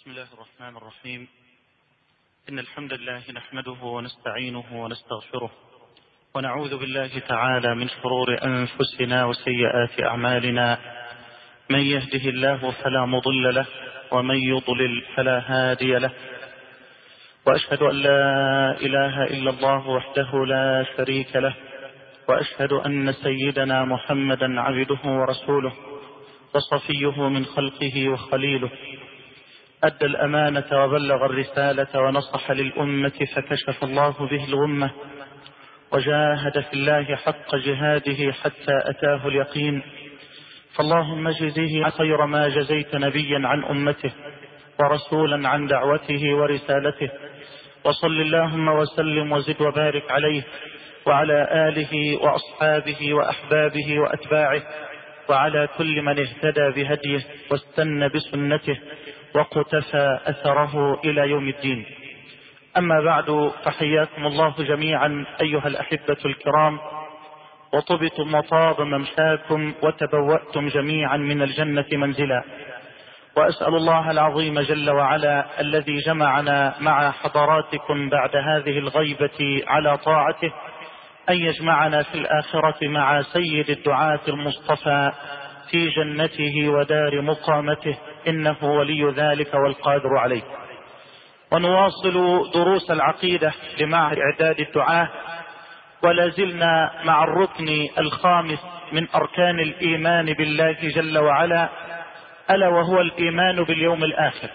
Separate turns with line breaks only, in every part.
بسم الله الرحمن الرحيم. إن الحمد لله نحمده ونستعينه ونستغفره ونعوذ بالله تعالى من شرور أنفسنا وسيئات أعمالنا. من يهده الله فلا مضل له ومن يضلل فلا هادي له، وأشهد أن لا إله إلا الله وحده لا شريك له، وأشهد أن سيدنا محمدا عبده ورسوله وصفيه من خلقه وخليله، أدى الأمانة وبلغ الرسالة ونصح للأمة فكشف الله به الغمة، وجاهد في الله حق جهاده حتى أتاه اليقين. فاللهم اجزه خير ما جزيت نبيا عن أمته ورسولا عن دعوته ورسالته، وصل اللهم وسلم وزد وبارك عليه وعلى آله وأصحابه وأحبابه وأتباعه وعلى كل من اهتدى بهديه واستنى بسنته وقتفى أثره إلى يوم الدين. أما بعد، فحياكم الله جميعا أيها الأحبة الكرام، وطبتم وطاب ممشاكم وتبوأتم جميعا من الجنة منزلا. وأسأل الله العظيم جل وعلا الذي جمعنا مع حضراتكم بعد هذه الغيبة على طاعته أن يجمعنا في الآخرة مع سيد الدعاة المصطفى في جنته ودار مقامته، إنه ولي ذلك والقادر عليه. ونواصل دروس العقيدة لمعهد إعداد الدعاة، ولا زلنا مع الركن الخامس من أركان الإيمان بالله جل وعلا، ألا وهو الإيمان باليوم الآخر.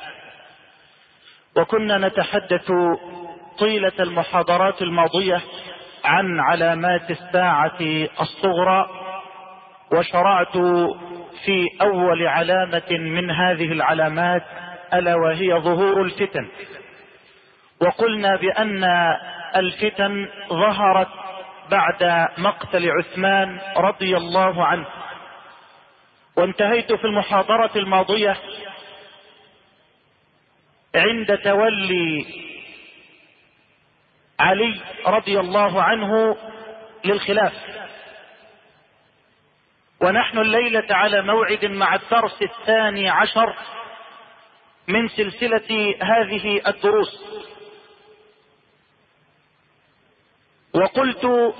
وكنا نتحدث طيلة المحاضرات الماضية عن علامات الساعة الصغرى، وشرعت في أول علامة من هذه العلامات ألا وهي ظهور الفتن. وقلنا بأن الفتن ظهرت بعد مقتل عثمان رضي الله عنه، وانتهيت في المحاضرة الماضية عند تولي علي رضي الله عنه للخلافة، ونحن الليلة على موعد مع الدرس 12 من سلسلة هذه الدروس. وقلت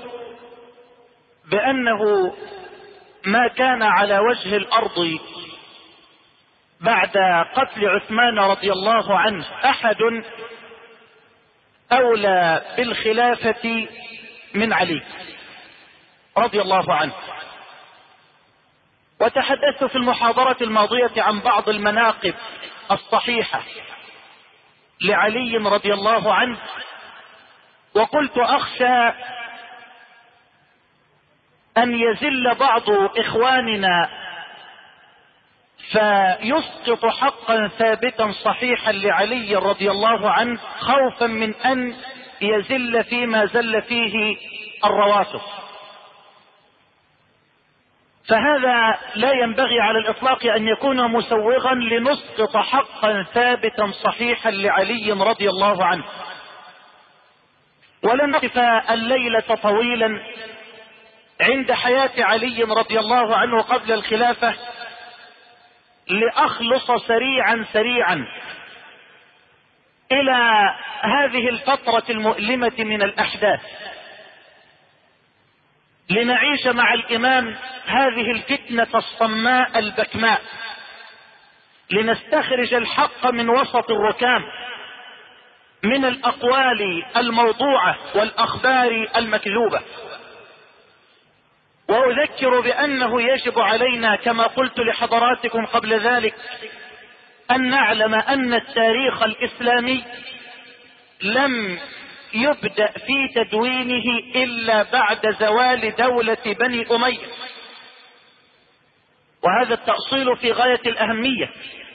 بأنه ما كان على وجه الأرض بعد قتل عثمان رضي الله عنه أحد أولى بالخلافة من علي رضي الله عنه. وتحدثت في المحاضرة الماضية عن بعض المناقب الصحيحة لعلي رضي الله عنه، وقلت أخشى أن يزل بعض إخواننا فيسقط حقا ثابتا صحيحا لعلي رضي الله عنه، خوفا من أن يزل فيما زل فيه الروافض. فهذا لا ينبغي على الإطلاق أن يكون مسوغا لنسقط حقا ثابتا صحيحا لعلي رضي الله عنه. ولن نقف الليلة طويلا عند حياة علي رضي الله عنه قبل الخلافة، لأخلص سريعا إلى هذه الفترة المؤلمة من الأحداث، لنعيش مع الإمام هذه الفتنة الصماء البكماء، لنستخرج الحق من وسط الركام، من الأقوال الموضوعة والأخبار المكذوبة. وأذكر بأنه يجب علينا كما قلت لحضراتكم قبل ذلك أن نعلم أن التاريخ الإسلامي لم يبدأ في تدوينه إلا بعد زوال دولة بني أمية، وهذا التأصيل في غاية الأهمية.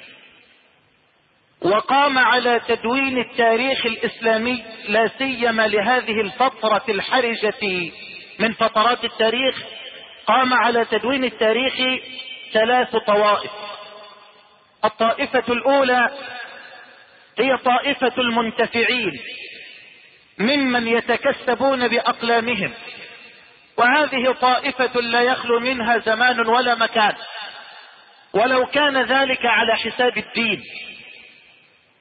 وقام على تدوين التاريخ الإسلامي لا سيما لهذه الفترة الحرجة من فترات التاريخ، قام على تدوين التاريخ 3 طوائف. الطائفة الأولى هي طائفة المنتفعين ممن يتكسبون بأقلامهم، وهذه طائفة لا يخلو منها زمان ولا مكان، ولو كان ذلك على حساب الدين.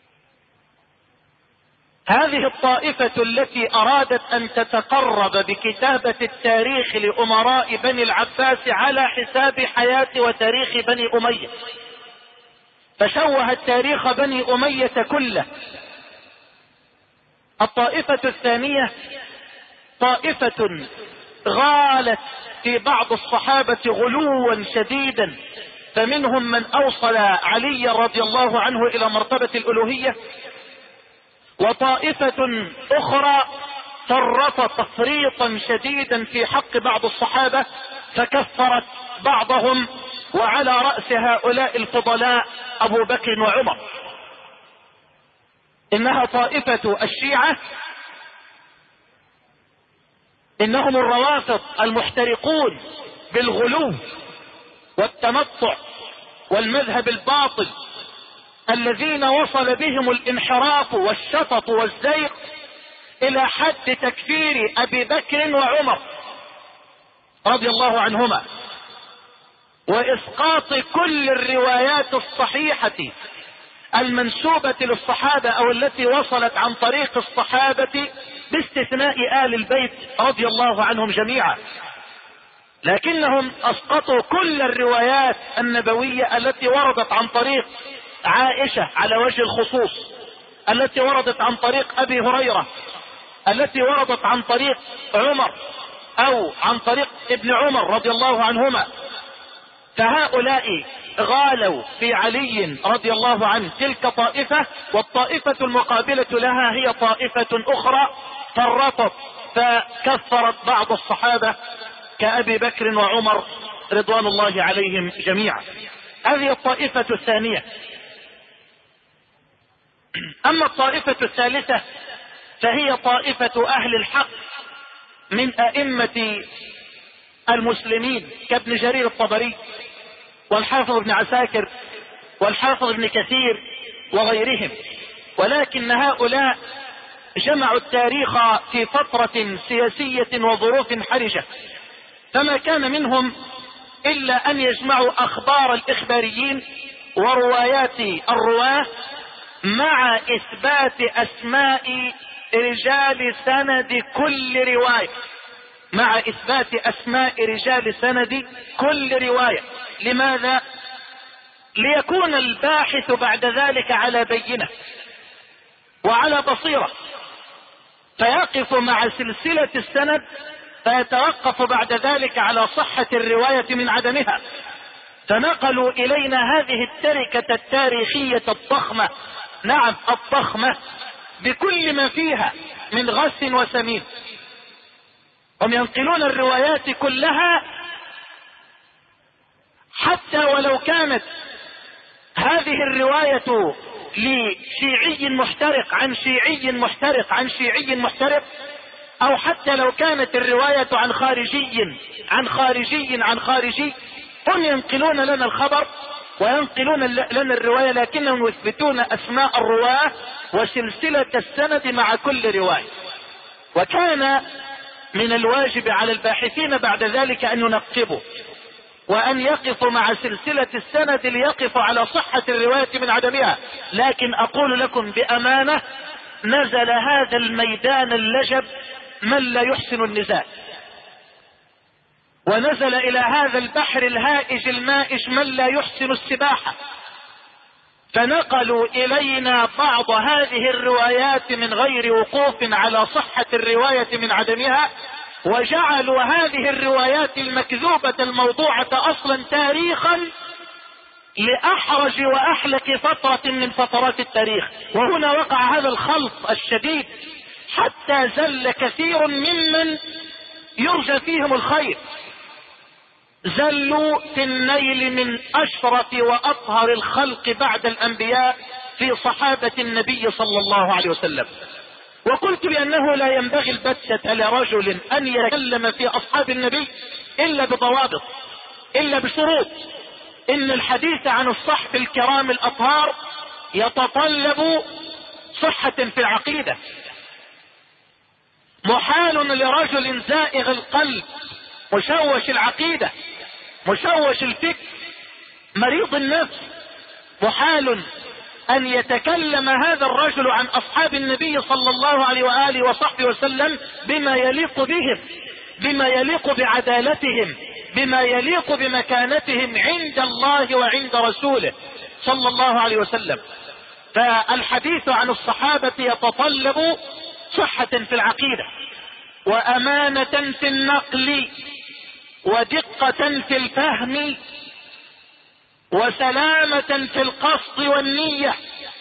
هذه الطائفة التي أرادت أن تتقرب بكتابة التاريخ لأمراء بني العباس على حساب حياة وتاريخ بني أمية، فشوهت تاريخ بني أمية كله. الطائفة الثانية طائفة غالت في بعض الصحابة غلوا شديدا، فمنهم من أوصل علي رضي الله عنه إلى مرتبة الألوهية، وطائفة أخرى فرطت تفريطا شديدا في حق بعض الصحابة فكفرت بعضهم، وعلى رأس هؤلاء الفضلاء أبو بكر وعمر. إنها طائفة الشيعة، إنهم الروافض المحترقون بالغلو والتنطع والمذهب الباطل، الذين وصل بهم الانحراف والشطط والزيغ إلى حد تكفير أبي بكر وعمر رضي الله عنهما، وإسقاط كل الروايات الصحيحة المنسوبة للصحابة أو التي وصلت عن طريق الصحابة باستثناء آل البيت رضي الله عنهم جميعا. لكنهم أسقطوا كل الروايات النبوية التي وردت عن طريق عائشة على وجه الخصوص، التي وردت عن طريق أبي هريرة، التي وردت عن طريق عمر أو عن طريق ابن عمر رضي الله عنهما. فهؤلاء غالوا في علي رضي الله عنه، تلك طائفة. والطائفة المقابلة لها هي طائفة أخرى فرطت فكفرت بعض الصحابة كأبي بكر وعمر رضوان الله عليهم جميعا. هذه الطائفة الثانية. أما الطائفة الثالثة فهي طائفة أهل الحق من أئمة المسلمين كابن جرير الطبري والحافظ ابن عساكر والحافظ ابن كثير وغيرهم، ولكن هؤلاء جمعوا التاريخ في فترة سياسية وظروف حرجة، فما كان منهم إلا أن يجمعوا أخبار الإخباريين وروايات الرواه مع إثبات أسماء رجال سند كل رواية، مع إثبات أسماء رجال سند كل رواية. لماذا؟ ليكون الباحث بعد ذلك على بينة وعلى بصيرة، فيقف مع سلسلة السند فيتوقف بعد ذلك على صحة الرواية من عدمها. فنقلوا إلينا هذه التركة التاريخية الضخمة، نعم الضخمة، بكل ما فيها من غث وسمين. هم ينقلون الروايات كلها حتى ولو كانت هذه الرواية لشيعي محترق عن شيعي محترق عن شيعي محترق، او حتى لو كانت الرواية عن خارجي عن خارجي عن خارجي، هم ينقلون لنا الخبر وينقلون لنا الرواية، لكنهم يثبتون اسماء الرواه وسلسلة السند مع كل رواية. وكان من الواجب على الباحثين بعد ذلك ان ينقبوا وان يقفوا مع سلسلة السند ليقفوا على صحة الرواية من عدمها. لكن اقول لكم بامانة، نزل هذا الميدان اللجب من لا يحسن النزال، ونزل الى هذا البحر الهائج المائج من لا يحسن السباحة، فنقلوا الينا بعض هذه الروايات من غير وقوف على صحة الرواية من عدمها، وجعلوا هذه الروايات المكذوبة الموضوعة اصلا تاريخا لأحرج وأحلك فترة من فترات التاريخ. وهنا وقع هذا الخلط الشديد حتى زل كثير ممن يرجى فيهم الخير، زلوا في النيل من أشرف وأطهر الخلق بعد الأنبياء في صحابة النبي صلى الله عليه وسلم. وقلت بأنه لا ينبغي البتة لرجل أن يتكلم في أصحاب النبي إلا بضوابط، إلا بشروط. إن الحديث عن الصحب الكرام الأطهار يتطلب صحة في العقيدة. محال لرجل زائغ القلب مشوش العقيدة مشوش الفكر مريض النفس، محال أن يتكلم هذا الرجل عن أصحاب النبي صلى الله عليه وآله وصحبه وسلم بما يليق بهم، بما يليق بعدالتهم، بما يليق بمكانتهم عند الله وعند رسوله صلى الله عليه وسلم. فالحديث عن الصحابة يتطلب صحة في العقيدة، وأمانة في النقل، ودقة في الفهم، وسلامة في القصد والنية،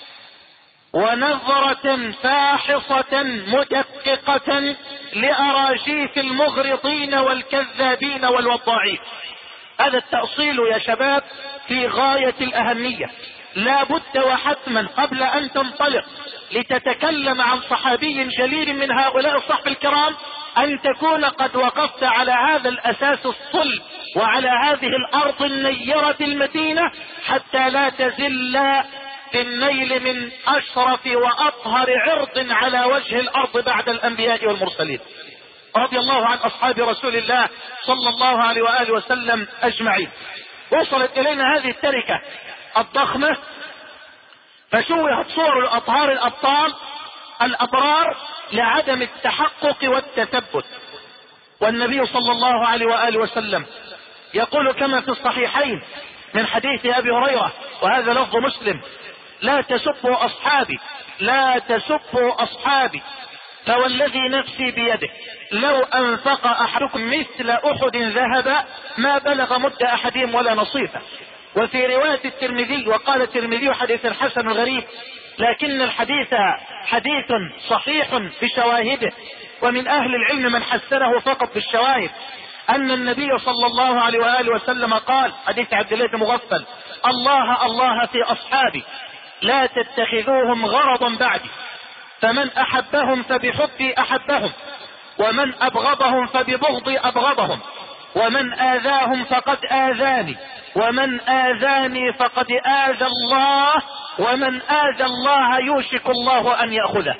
ونظرة فاحصة مدققة لأراجيف المغرضين والكذابين والوضاعين. هذا التأصيل يا شباب في غاية الأهمية. لا بد وحتما قبل أن تنطلق لتتكلم عن صحابي جليل من هؤلاء الصحب الكرام أن تكون قد وقفت على هذا الأساس الصلب وعلى هذه الأرض النيرة المتينة، حتى لا تزل في النيل من أشرف وأطهر عرض على وجه الأرض بعد الأنبياء والمرسلين رضي الله عن أصحاب رسول الله صلى الله عليه وآله وسلم أجمعين. وصلت إلينا هذه التركة الضخمة، فشوهت صور الأطهار الأبطال الأبرار لعدم التحقق والتثبت. والنبي صلى الله عليه وآله وسلم يقول كما في الصحيحين من حديث أبي هريرة، وهذا لفظ مسلم: لا تسبوا أصحابي، لا تسبوا أصحابي، فوالذي نفسي بيده لو أنفق أحدكم مثل أحد ذهب ما بلغ مد أحدهم ولا نصيفه. وفي رواية الترمذي، وقال الترمذي حديث حسن غريب، لكن الحديث حديث صحيح بشواهده، ومن أهل العلم من حسنه فقط بالشواهد، أن النبي صلى الله عليه وآله وسلم قال، حديث عبد الله بن مغفل: الله الله في أصحابي لا تتخذوهم غرضا بعدي، فمن أحبهم فبحبي أحبهم، ومن أبغضهم فببغضي أبغضهم، ومن آذاهم فقد آذاني، ومن آذاني فقد آذى الله، ومن آذى الله يوشك الله أن يأخذه.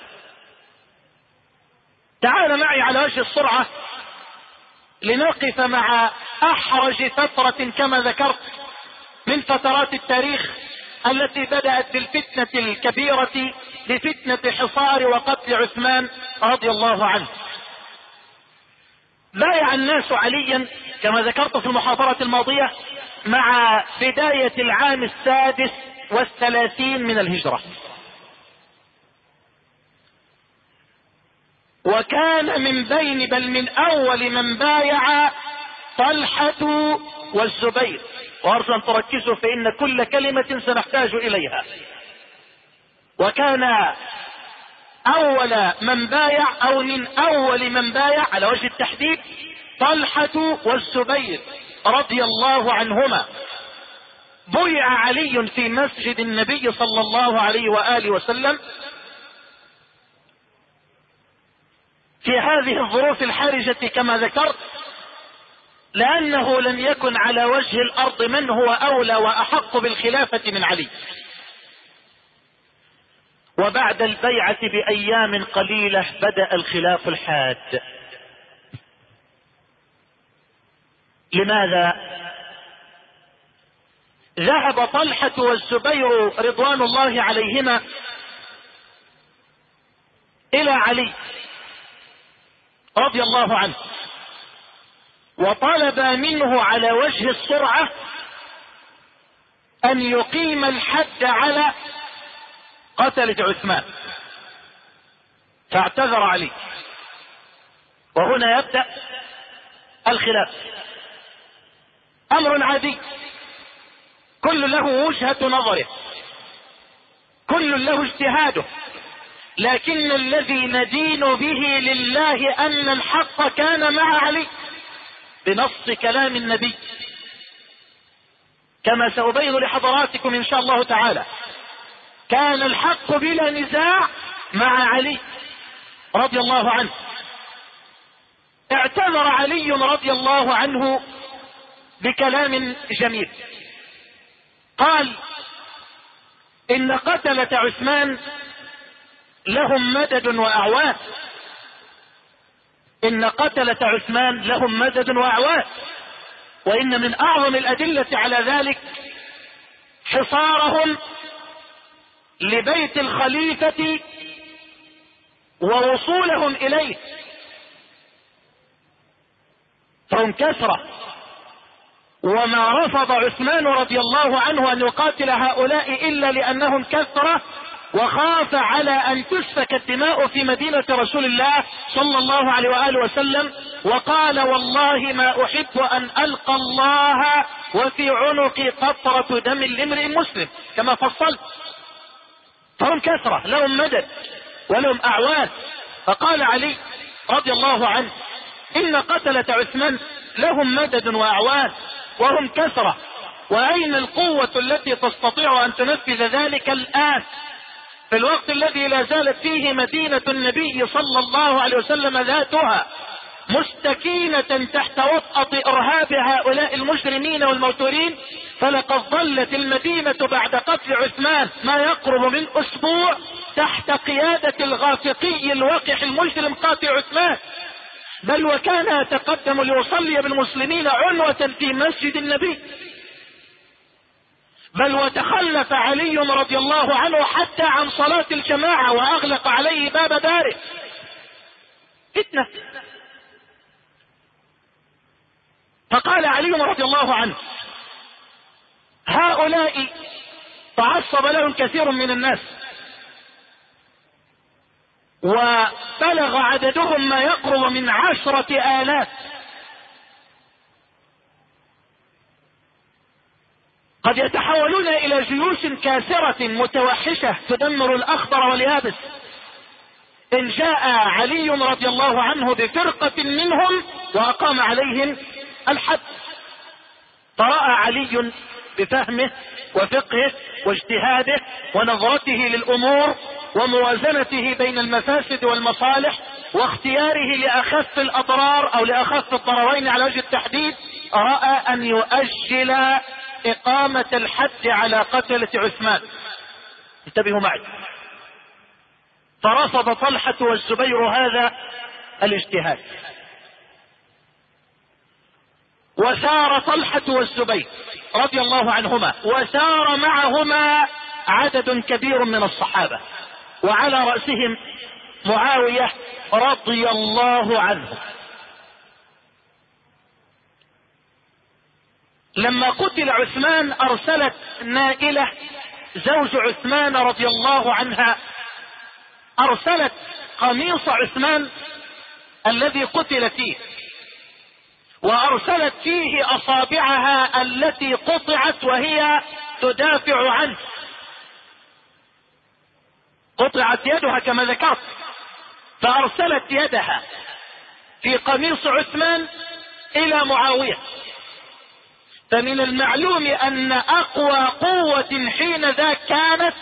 تعال معي على وجه السرعة لنقف مع أحرج فترة كما ذكرت من فترات التاريخ التي بدأت بالفتنة الكبيرة لفتنة حصار وقتل عثمان رضي الله عنه. بايع الناس عليا كما ذكرت في المحاضرة الماضية مع بداية العام 36 من الهجرة، وكان من بين بل من أول من بايع طلحة والزبير، وأرجو أن تركزوا فإن كل كلمة سنحتاج إليها. وكان أول من بايع أو من أول من بايع على وجه التحديد طلحة والزبير رضي الله عنهما. بيع علي في مسجد النبي صلى الله عليه وآله وسلم في هذه الظروف الحرجة كما ذكرت، لأنه لم يكن على وجه الأرض من هو أولى وأحق بالخلافة من علي. وبعد البيعة بأيام قليلة بدأ الخلاف الحاد. لماذا؟ ذهب طلحة والزبير رضوان الله عليهما إلى علي رضي الله عنه، وطلب منه على وجه السرعة أن يقيم الحد على قتلة عثمان، فاعتذر علي. وهنا يبدأ الخلاف. أمر عادي، كل له وجهة نظره، كل له اجتهاده، لكن الذي ندين به لله أن الحق كان مع علي بنص كلام النبي، كما سأبين لحضراتكم إن شاء الله تعالى. كان الحق بلا نزاع مع علي رضي الله عنه. اعتذر علي رضي الله عنه بكلام جميل، قال: إن قتلة عثمان لهم مدد وأعوان، إن قتلة عثمان لهم مدد وأعوان، وإن من أعظم الأدلة على ذلك حصارهم لبيت الخليفة ووصولهم إليه، فهم كثرة. وما رفض عثمان رضي الله عنه أن يقاتل هؤلاء إلا لأنهم كثرة، وخاف على أن تسفك الدماء في مدينة رسول الله صلى الله عليه وآله وسلم، وقال والله ما أحب أن ألقى الله وفي عنقي قطرة دم لامرئ مسلم، كما فصلت. فهم كثرة لهم مدد ولهم أعوان. فقال علي رضي الله عنه إن قتلة عثمان لهم مدد وأعوان وهم كثرة، وأين القوة التي تستطيع أن تنفذ ذلك الآن في الوقت الذي لا زالت فيه مدينة النبي صلى الله عليه وسلم ذاتها مستكينة تحت وطأة إرهاب هؤلاء المجرمين والموتورين؟ فلقد ظلت المدينة بعد قتل عثمان ما يقرب من أسبوع تحت قيادة الغافقي الوقح المجرم قاتل عثمان، بل وكان يتقدم ليصلي بالمسلمين عنوة في مسجد النبي، بل وتخلف علي رضي الله عنه حتى عن صلاة الجماعة وأغلق عليه باب داره. فتنة. فقال علي رضي الله عنه هؤلاء تعصب لهم كثير من الناس، وبلغ عددهم ما يقرب من 10,000، قد يتحولون إلى جيوش كاسرة متوحشة تدمر الأخضر واليابس. إن جاء علي رضي الله عنه بفرقة منهم وأقام عليهم الحد. فرأى علي بفهمه وفقهه واجتهاده ونظرته للأمور وموازنته بين المفاسد والمصالح واختياره لأخف الأضرار أو لأخف الضررين على وجه التحديد، رأى أن يؤجل إقامة الحد على قتلة عثمان. انتبهوا معي. فرفض طلحة والزبير هذا الاجتهاد، وسار طلحة والزبير رضي الله عنهما، وسار معهما عدد كبير من الصحابة، وعلى رأسهم معاوية رضي الله عنه. لما قتل عثمان أرسلت نائلة زوج عثمان رضي الله عنها، أرسلت قميص عثمان الذي قتل فيه، وأرسلت فيه أصابعها التي قطعت وهي تدافع عنه، قطعت يدها كما ذكرت، فأرسلت يدها في قميص عثمان إلى معاوية. فمن المعلوم أن أقوى قوة حين ذاك كانت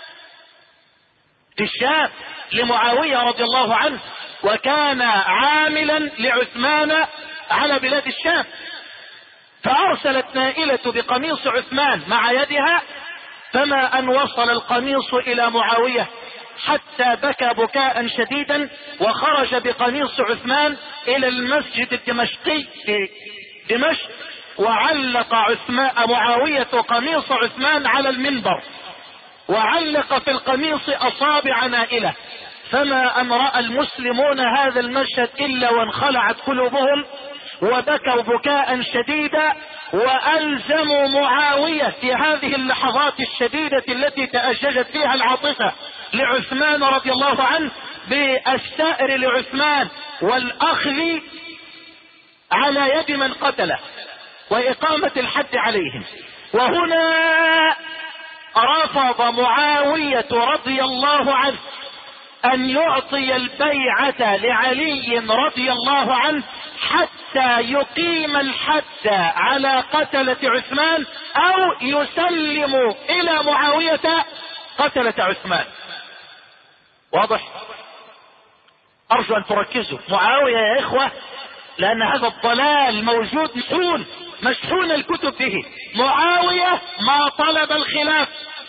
في الشام لمعاوية رضي الله عنه، وكان عاملا لعثمان على بلاد الشام. فأرسلت نائلة بقميص عثمان مع يدها، فما أن وصل القميص إلى معاوية حتى بكى بكاء شديدا، وخرج بقميص عثمان إلى المسجد الدمشقي في دمشق، وعلق معاوية قميص عثمان على المنبر، وعلق في القميص أصابع نائلة. فما أن رأى المسلمون هذا المشهد إلا وانخلعت قلوبهم وبكوا بكاء شديدا، وألزموا معاوية في هذه اللحظات الشديدة التي تأججت فيها العاطفة لعثمان رضي الله عنه بالثأر لعثمان والأخذ على يد من قتله وإقامة الحد عليهم. وهنا رفض معاوية رضي الله عنه أن يعطي البيعة لعلي رضي الله عنه حتى يقيم الحد على قتلة عثمان أو يسلم إلى معاوية قتلة عثمان. واضح؟ أرجو أن تركزوا. معاوية يا إخوة، لأن هذا الضلال موجود مشحون الكتب به. معاوية ما طلب الخلاف،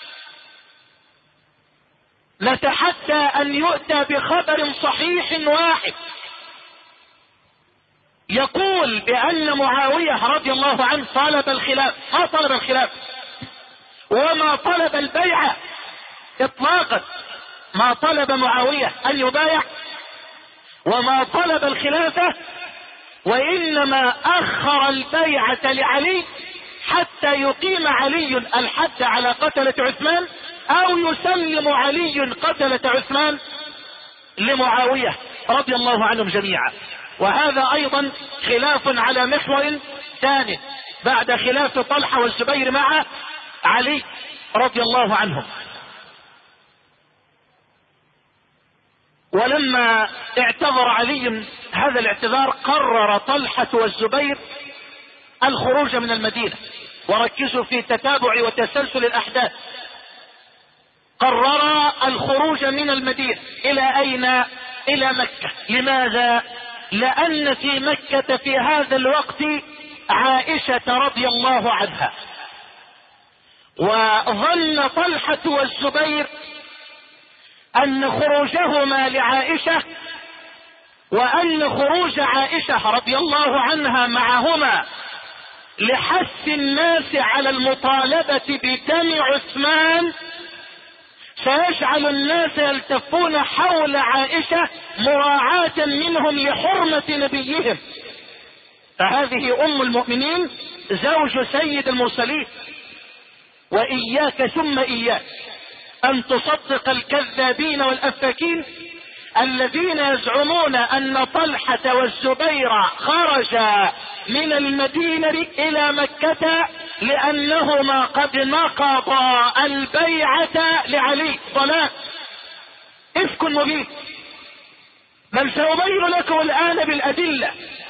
نتحدى أن يؤتى بخبر صحيح واحد يقول بأن معاوية رضي الله عنه طلب الخلاف. ما طلب الخلاف وما طلب البيعة، اطلاقا. ما طلب معاوية ان يبايع وما طلب الخلافة، وانما اخر البيعة لعلي حتى يقيم علي الحد على قتلة عثمان، او يسلم علي قتلة عثمان لمعاوية رضي الله عنهم جميعا. وهذا ايضا خلاف على محور ثاني بعد خلاف طلحة والزبير مع علي رضي الله عنهم. ولما اعتذر علي هذا الاعتذار، قرر طلحة والزبير الخروج من المدينة. وركزوا في تتابع وتسلسل الاحداث. قرر الخروج من المدينة الى اين؟ الى مكة. لماذا؟ لان في مكة في هذا الوقت عائشة رضي الله عنها، وظن طلحة والزبير ان خروجهما لعائشة وان خروج عائشة رضي الله عنها معهما لحث الناس على المطالبة بدم عثمان سيجعل الناس يلتفون حول عائشة مراعاة منهم لحرمة نبيهم. فهذه ام المؤمنين زوج سيد المرسلين. واياك ثم اياك ان تصدق الكذابين والافاكين الذين يزعمون ان طلحة والزبير خرجا من المدينة الى مكة لانهما قد نقضا البيعة لعلي. ضلال، افك مبين. بل سأبين لكم الان بالادلة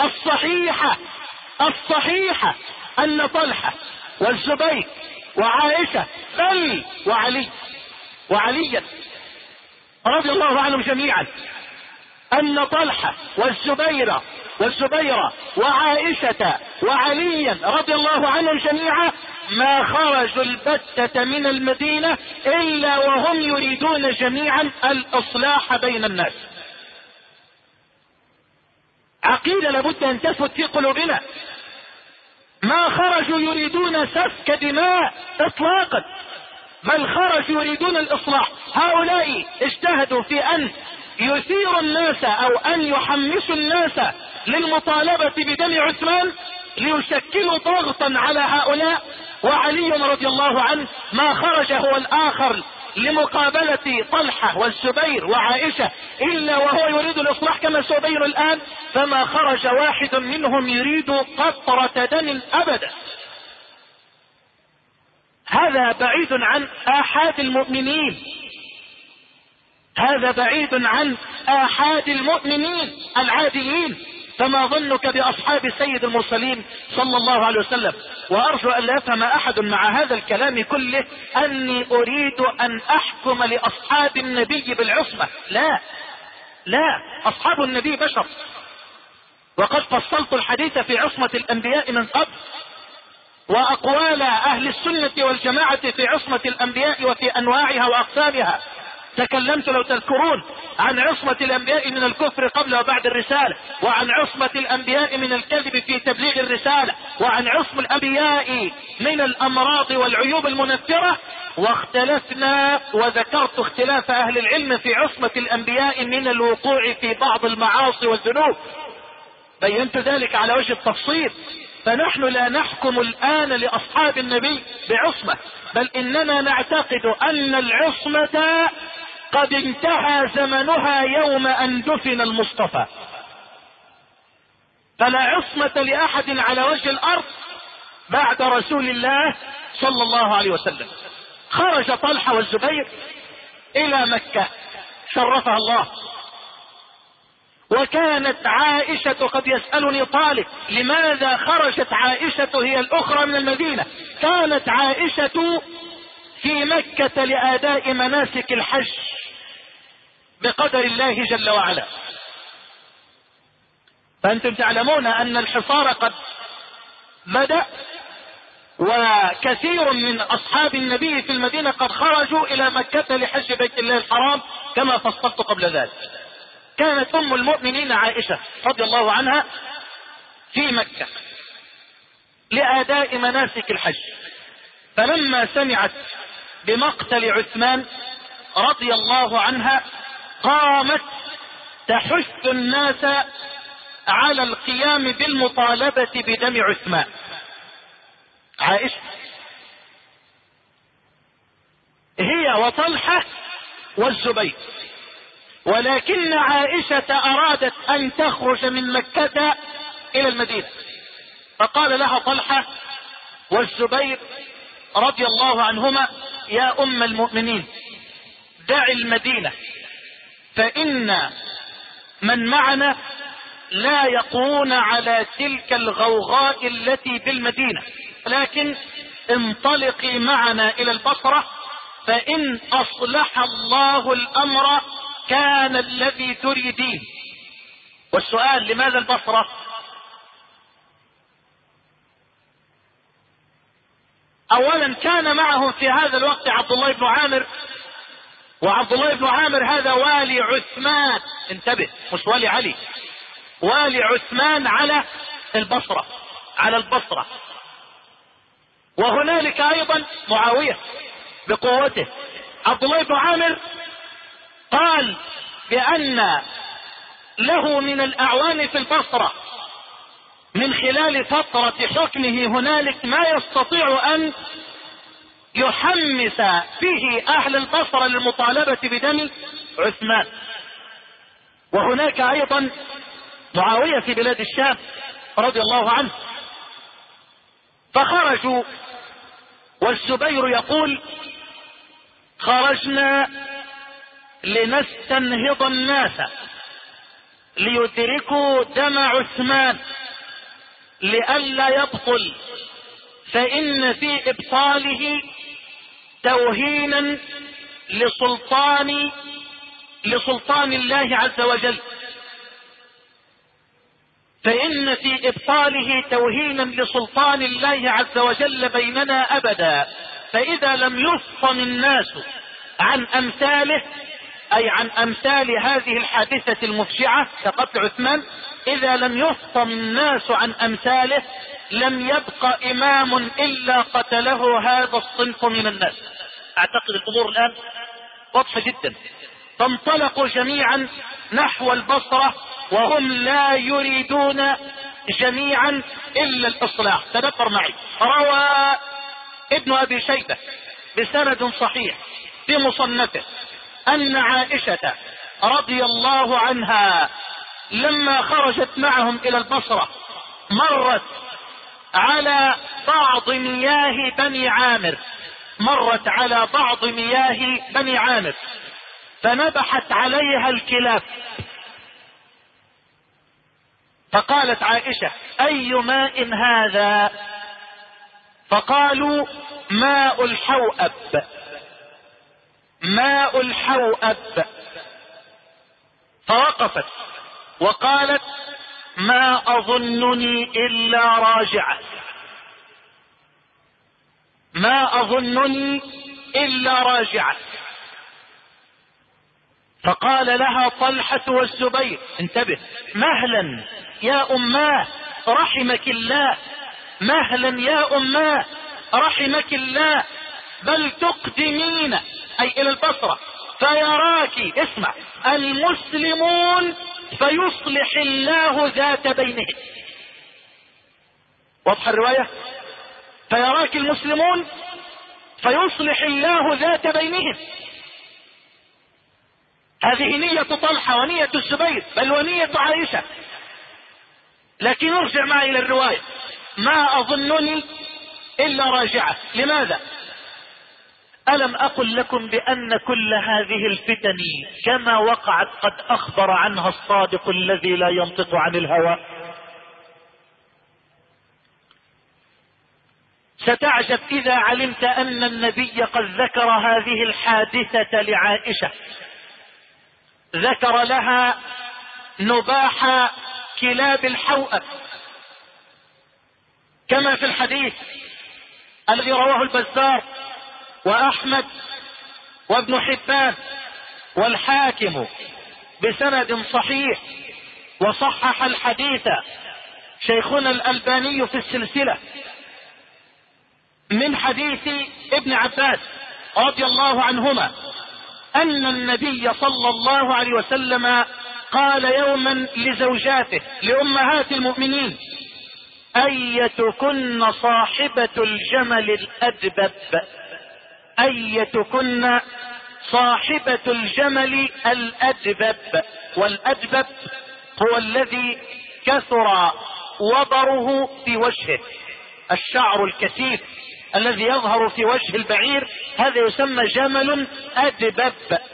الصحيحة ان طلحة والزبير وعائشة بل وعليا رضي الله عنهم جميعا، ان طلحة والزبير وعائشة وعليا رضي الله عنهم جميعا ما خرجوا البتة من المدينة الا وهم يريدون جميعا الاصلاح بين الناس. عقيدة لابد ان تثبت في قلوبنا. ما خرجوا يريدون سفك دماء اطلاقا، بل خرجوا يريدون الاصلاح. هؤلاء اجتهدوا في ان يثيروا الناس او ان يحمسوا الناس للمطالبة بدم عثمان ليشكلوا ضغطا على هؤلاء. وعلي رضي الله عنه ما خرج هو الاخر لمقابلة طلحة والزبير وعائشة الا وهو يريد الاصلاح كما سأبين الان. فما خرج واحد منهم يريد قطرة دم ابدا. هذا بعيد عن آحاد المؤمنين، هذا بعيد عن آحاد المؤمنين العاديين. فما ظنك بأصحاب سيد المرسلين صلى الله عليه وسلم؟ وأرجو أن لا يفهم أحد مع هذا الكلام كله أني أريد أن أحكم لأصحاب النبي بالعصمة. لا، أصحاب النبي بشر، وقد فصلت الحديث في عصمة الأنبياء من قبل، واقوال اهل السنة والجماعة في عصمة الانبياء وفي انواعها واقسامها. تكلمت لو تذكرون عن عصمة الانبياء من الكفر قبل وبعد الرسالة، وعن عصمة الانبياء من الكذب في تبليغ الرسالة، وعن عصم الانبياء من الامراض والعيوب المنفرة. واختلفنا وذكرت اختلاف اهل العلم في عصمة الانبياء من الوقوع في بعض المعاصي والذنوب، بينت ذلك على وجه التفصيل. فنحن لا نحكم الآن لأصحاب النبي بعصمة، بل إننا نعتقد أن العصمة قد انتهى زمنها يوم أن دفن المصطفى. فلا عصمة لأحد على وجه الأرض بعد رسول الله صلى الله عليه وسلم. خرج طلحة والزبير إلى مكة شرفها الله. وكانت عائشة، قد يسألني طالب لماذا خرجت عائشة هي الأخرى من المدينة؟ كانت عائشة في مكة لأداء مناسك الحج بقدر الله جل وعلا. فأنتم تعلمون أن الحصار قد بدأ، وكثير من أصحاب النبي في المدينة قد خرجوا إلى مكة لحج بيت الله الحرام كما فصلت قبل ذلك. كانت ام المؤمنين عائشة رضي الله عنها في مكة لأداء مناسك الحج. فلما سمعت بمقتل عثمان رضي الله عنها قامت تحث الناس على القيام بالمطالبة بدم عثمان. عائشة هي وطلحة والزبير، ولكن عائشة أرادت أن تخرج من مكة إلى المدينة، فقال لها طلحة والزبير رضي الله عنهما: يا أم المؤمنين دع المدينة، فإن من معنا لا يقوون على تلك الغوغاء التي بالمدينة، لكن انطلقي معنا إلى البصرة، فإن أصلح الله الأمر كان الذي تريدين. والسؤال: لماذا البصرة؟ أولا كان معهم في هذا الوقت عبد الله بن عامر، وعبد الله بن عامر هذا والي عثمان، انتبه، مش والي علي، والي عثمان على البصرة، على البصرة. وهنالك أيضا معاوية بقوته. عبد الله بن عامر قال بأن له من الأعوان في البصرة من خلال فترة حكمه هنالك ما يستطيع أن يحمس به أهل البصرة للمطالبة بدم عثمان. وهناك أيضا معاوية في بلاد الشام رضي الله عنه. فخرجوا، والزبير يقول: خرجنا لنستنهض الناس ليدركوا دم عثمان لئلا يبطل، فإن في إبطاله توهينا لسلطان الله عز وجل، فإن في إبطاله توهينا لسلطان الله عز وجل بيننا أبدا. فإذا لم يفطن الناس عن أمثاله، أي عن أمثال هذه الحادثة المفجعة كقتل عثمان، إذا لم يفطن الناس عن أمثاله لم يبق إمام إلا قتله هذا الصنف من الناس. أعتقد الأمور الآن واضحة جدا. فانطلقوا جميعا نحو البصرة وهم لا يريدون جميعا إلا الإصلاح. تدبر معي، روى ابن أبي شيبة بسند صحيح في مصنفه أن عائشة رضي الله عنها لما خرجت معهم إلى البصرة مرت على بعض مياه بني عامر، مرت على بعض مياه بني عامر، فنبحت عليها الكلاب، فقالت عائشة: أي ماء هذا؟ فقالوا: ماء الحوأب، ماء الحوأب. فوقفت وقالت: ما أظنني إلا راجعة، ما أظنني إلا راجعة. فقال لها طلحة والزبير: انتبه، مهلا يا أماه رحمك الله، مهلا يا أماه رحمك الله، بل تقدمين، أي إلى البصرة، فيراك، اسمع، المسلمون فيصلح الله ذات بينهم. واضح الرواية؟ فيراك المسلمون فيصلح الله ذات بينهم. هذه نية طلحة ونية الزبير، بل ونية عائشة. لكن ارجع معي إلى الرواية: ما أظنني إلا راجعة. لماذا؟ ألم أقل لكم بأن كل هذه الفتن كما وقعت قد أخبر عنها الصادق الذي لا ينطق عن الهوى؟ ستعجب إذا علمت أن النبي قد ذكر هذه الحادثة لعائشة، ذكر لها نباح كلاب الحوأب كما في الحديث الذي رواه البزار وأحمد وابن حبان والحاكم بسند صحيح، وصحح الحديث شيخنا الألباني في السلسلة من حديث ابن عباس رضي الله عنهما أن النبي صلى الله عليه وسلم قال يوما لزوجاته لأمهات المؤمنين: أيتكن صاحبة الجمل الأدبب، أيتكن صاحبة الجمل الأدبب. والأدبب هو الذي كثر وبره في وجهه، الشعر الكثيف الذي يظهر في وجه البعير، هذا يسمى جمل أدبب،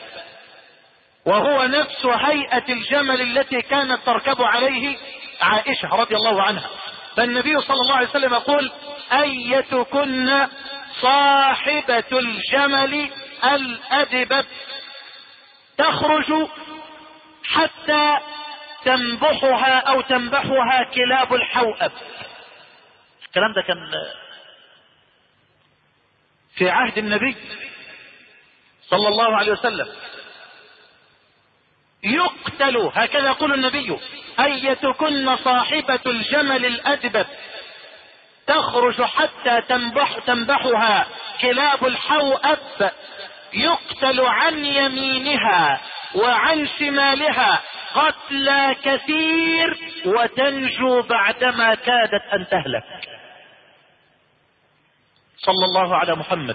وهو نفس هيئة الجمل التي كانت تركب عليه عائشة رضي الله عنها. فالنبي صلى الله عليه وسلم يقول: أيتكن صاحبة الجمل الأدبب تخرج حتى تنبحها أو تنبحها كلاب الحوأب. الكلام ده كان في عهد النبي صلى الله عليه وسلم. يقتل، هكذا يقول النبي: أيتكن صاحبة الجمل الأدبب تخرج حتى تنبحها كلاب الحوأب، يقتل عن يمينها وعن شمالها قتلى كثير وتنجو بعدما كادت أن تهلك. صلى الله على محمد.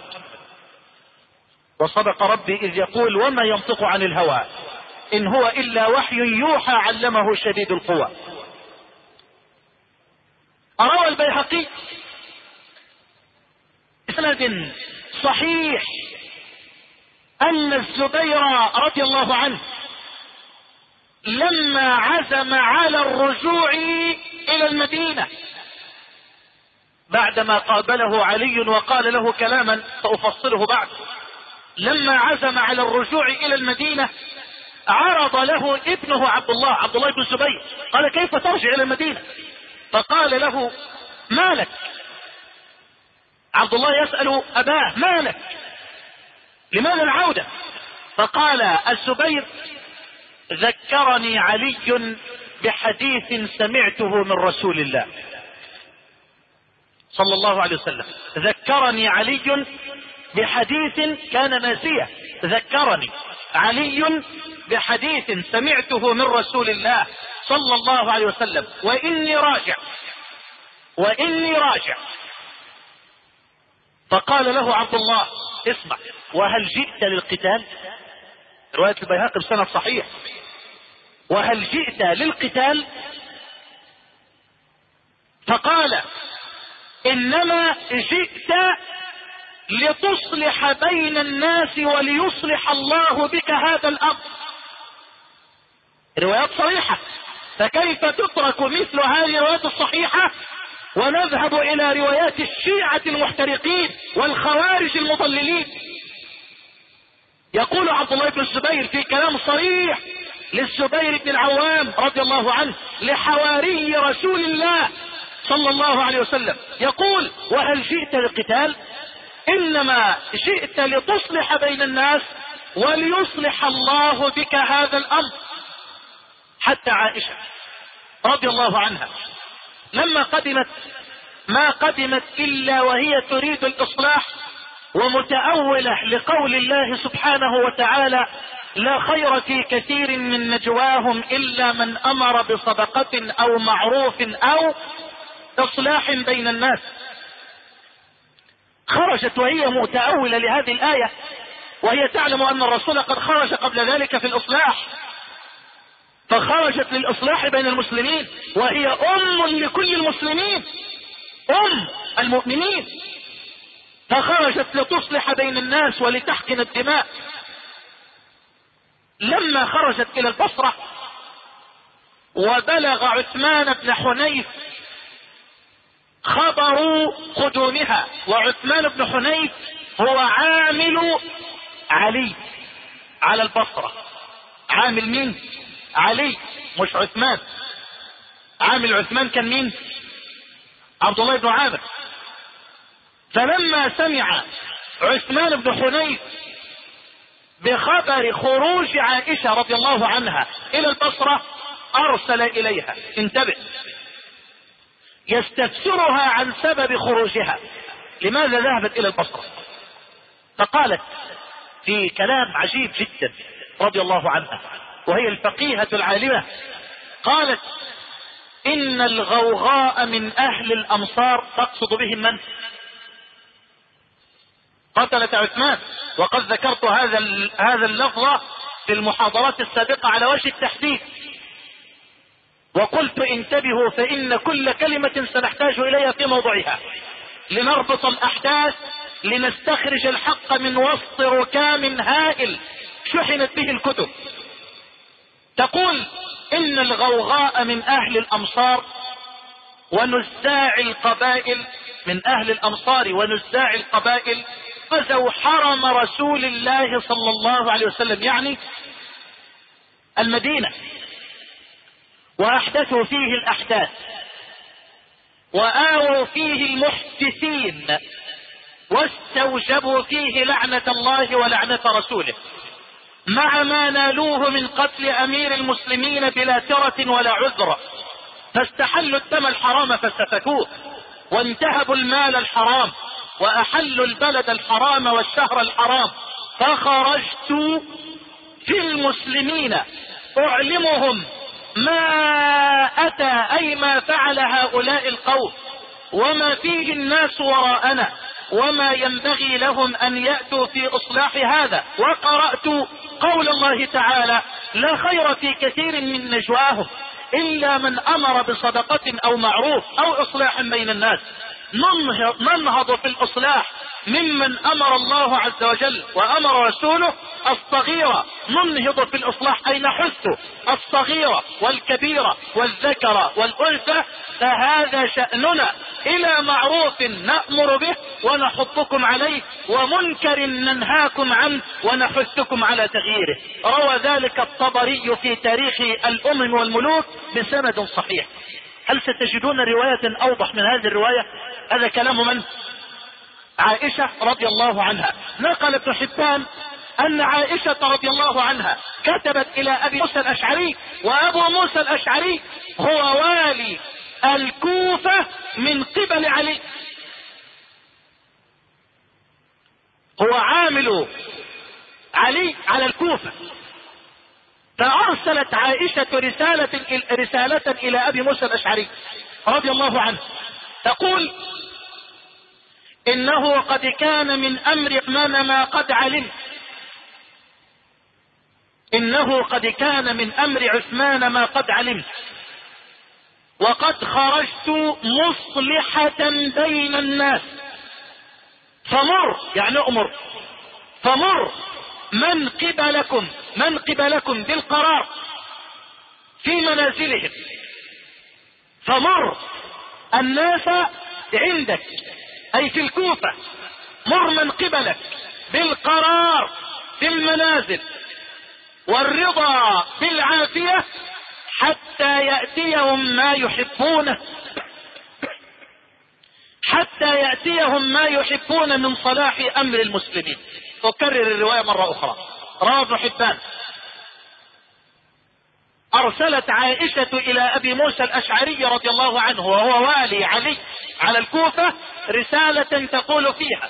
وصدق ربي إذ يقول: وما ينطق عن الهوى إن هو إلا وحي يوحى علمه شديد القوى. روى البيهقي بسند صحيح أن الزبير رضي الله عنه لما عزم على الرجوع إلى المدينة بعدما قابله علي وقال له كلاما سأفصله بعد، لما عزم على الرجوع إلى المدينة عرض له ابنه عبد الله بن الزبير، قال: كيف ترجع إلى المدينة؟ فقال له: ما لك؟ عبد الله يسأل أباه: ما لك؟ لماذا العودة؟ فقال الزبير: ذكرني علي بحديث سمعته من رسول الله صلى الله عليه وسلم. ذكرني علي بحديث كان ناسيه، ذكرني علي بحديث سمعته من رسول الله صلى الله عليه وسلم وإني راجع. فقال له عبد الله: اسمع، وهل جئت للقتال؟ رواية البيهقي بسند صحيح. وهل جئت للقتال؟ فقال: إنما جئت لتصلح بين الناس وليصلح الله بك هذا الأمر. روايات صحيحة، فكيف تترك مثل هذه الروايات الصحيحة ونذهب إلى روايات الشيعة المحترقين والخوارج المضللين؟ يقول عبد الله بن الزبير في كلام صريح للزبير بن العوام رضي الله عنه لحواري رسول الله صلى الله عليه وسلم، يقول: وهل جئت للقتال؟ إنما جئت لتصلح بين الناس وليصلح الله بك هذا الأمر. حتى عائشة رضي الله عنها لما قدمت ما قدمت إلا وهي تريد الإصلاح ومتأولة لقول الله سبحانه وتعالى: لا خير في كثير من نجواهم إلا من أمر بصدقة أو معروف أو إصلاح بين الناس. خرجت وهي متأولة لهذه الآية وهي تعلم أن الرسول قد خرج قبل ذلك في الإصلاح، فخرجت للإصلاح بين المسلمين وهي أم لكل المسلمين، أم المؤمنين، فخرجت لتصلح بين الناس ولتحقن الدماء. لما خرجت إلى البصرة وبلغ عثمان بن حنيف خبر قدومها، وعثمان بن حنيف هو عامل علي على البصرة. عامل مين؟ علي، مش عثمان. عامل عثمان كان مين؟ عبد الله بن عامر. فلما سمع عثمان بن حنيف بخبر خروج عائشة رضي الله عنها إلى البصرة أرسل إليها، انتبه، يستفسرها عن سبب خروجها، لماذا ذهبت إلى البصرة؟ فقالت: في كلام عجيب جدا رضي الله عنها، وهي الفقيهة العالمة. قالت: إن الغوغاء من أهل الأمصار، تقصد بهم من؟ قتلة عثمان. وقد ذكرت هذا اللفظ في المحاضرات السابقة على وجه التحديد، وقلت: انتبهوا فإن كل كلمة سنحتاج إليها في موضعها، لنربط الأحداث، لنستخرج الحق من وسط ركام هائل شحنت به الكتب. تقول: إن الغوغاء من أهل الأمصار ونزاع القبائل، من أهل الأمصار ونزاع القبائل، غزوا حرم رسول الله صلى الله عليه وسلم، يعني المدينة، وأحدثوا فيه الأحداث، وآووا فيه المحدثين، واستوجبوا فيه لعنة الله ولعنة رسوله، مع ما نالوه من قتل أمير المسلمين بلا ترة ولا عذر، فاستحلوا الدم الحرام فسفكوه، وانتهبوا المال الحرام، وأحلوا البلد الحرام والشهر الحرام. فخرجت في المسلمين أعلمهم ما أتى، أي ما فعل هؤلاء القوم، وما فيه الناس وراءنا، وما ينبغي لهم أن يأتوا في إصلاح هذا. وقرأت قول الله تعالى: لا خير في كثير من نجواهم إلا من أمر بصدقة أو معروف أو إصلاح بين الناس. ننهض في الإصلاح ممن أمر الله عز وجل وأمر رسوله الصغيرة، ننهض في الإصلاح أي نحث الصغيرة والكبيرة والذكر والأنثى، فهذا شأننا، إلى معروف نأمر به ونحثكم عليه، ومنكر ننهاكم عنه ونحثكم على تغييره. روى ذلك الطبري في تاريخ الأمم والملوك بسند صحيح. هل ستجدون رواية أوضح من هذه الرواية؟ هذا كلام من؟ عائشة رضي الله عنها. نقل ابن حبان أن عائشة رضي الله عنها كتبت إلى أبي موسى الأشعري، وأبو موسى الأشعري هو والي الكوفة من قبل علي، هو عامل علي على الكوفة. فأرسلت عائشة رسالة إلى أبي موسى الأشعري رضي الله عنه، تقول: إنه قد كان من أمر عثمان ما قد علمت، إنه قد كان من أمر عثمان ما قد علمت، وقد خرجت مصلحة بين الناس، فمر، يعني أمر، فمر من قبلكم بالقرار في منازلهم، فمر الناس عندك أي في الكوفة، مر من قبلك بالقرار في المنازل والرضا بالعافية حتى يأتيهم ما يحبونه، حتى يأتيهم ما يحبون من صلاح أمر المسلمين. أكرر الرواية مرة أخرى. روى ابن حبان: أرسلت عائشة إلى أبي موسى الأشعري رضي الله عنه وهو والي علي على الكوفة رسالة تقول فيها: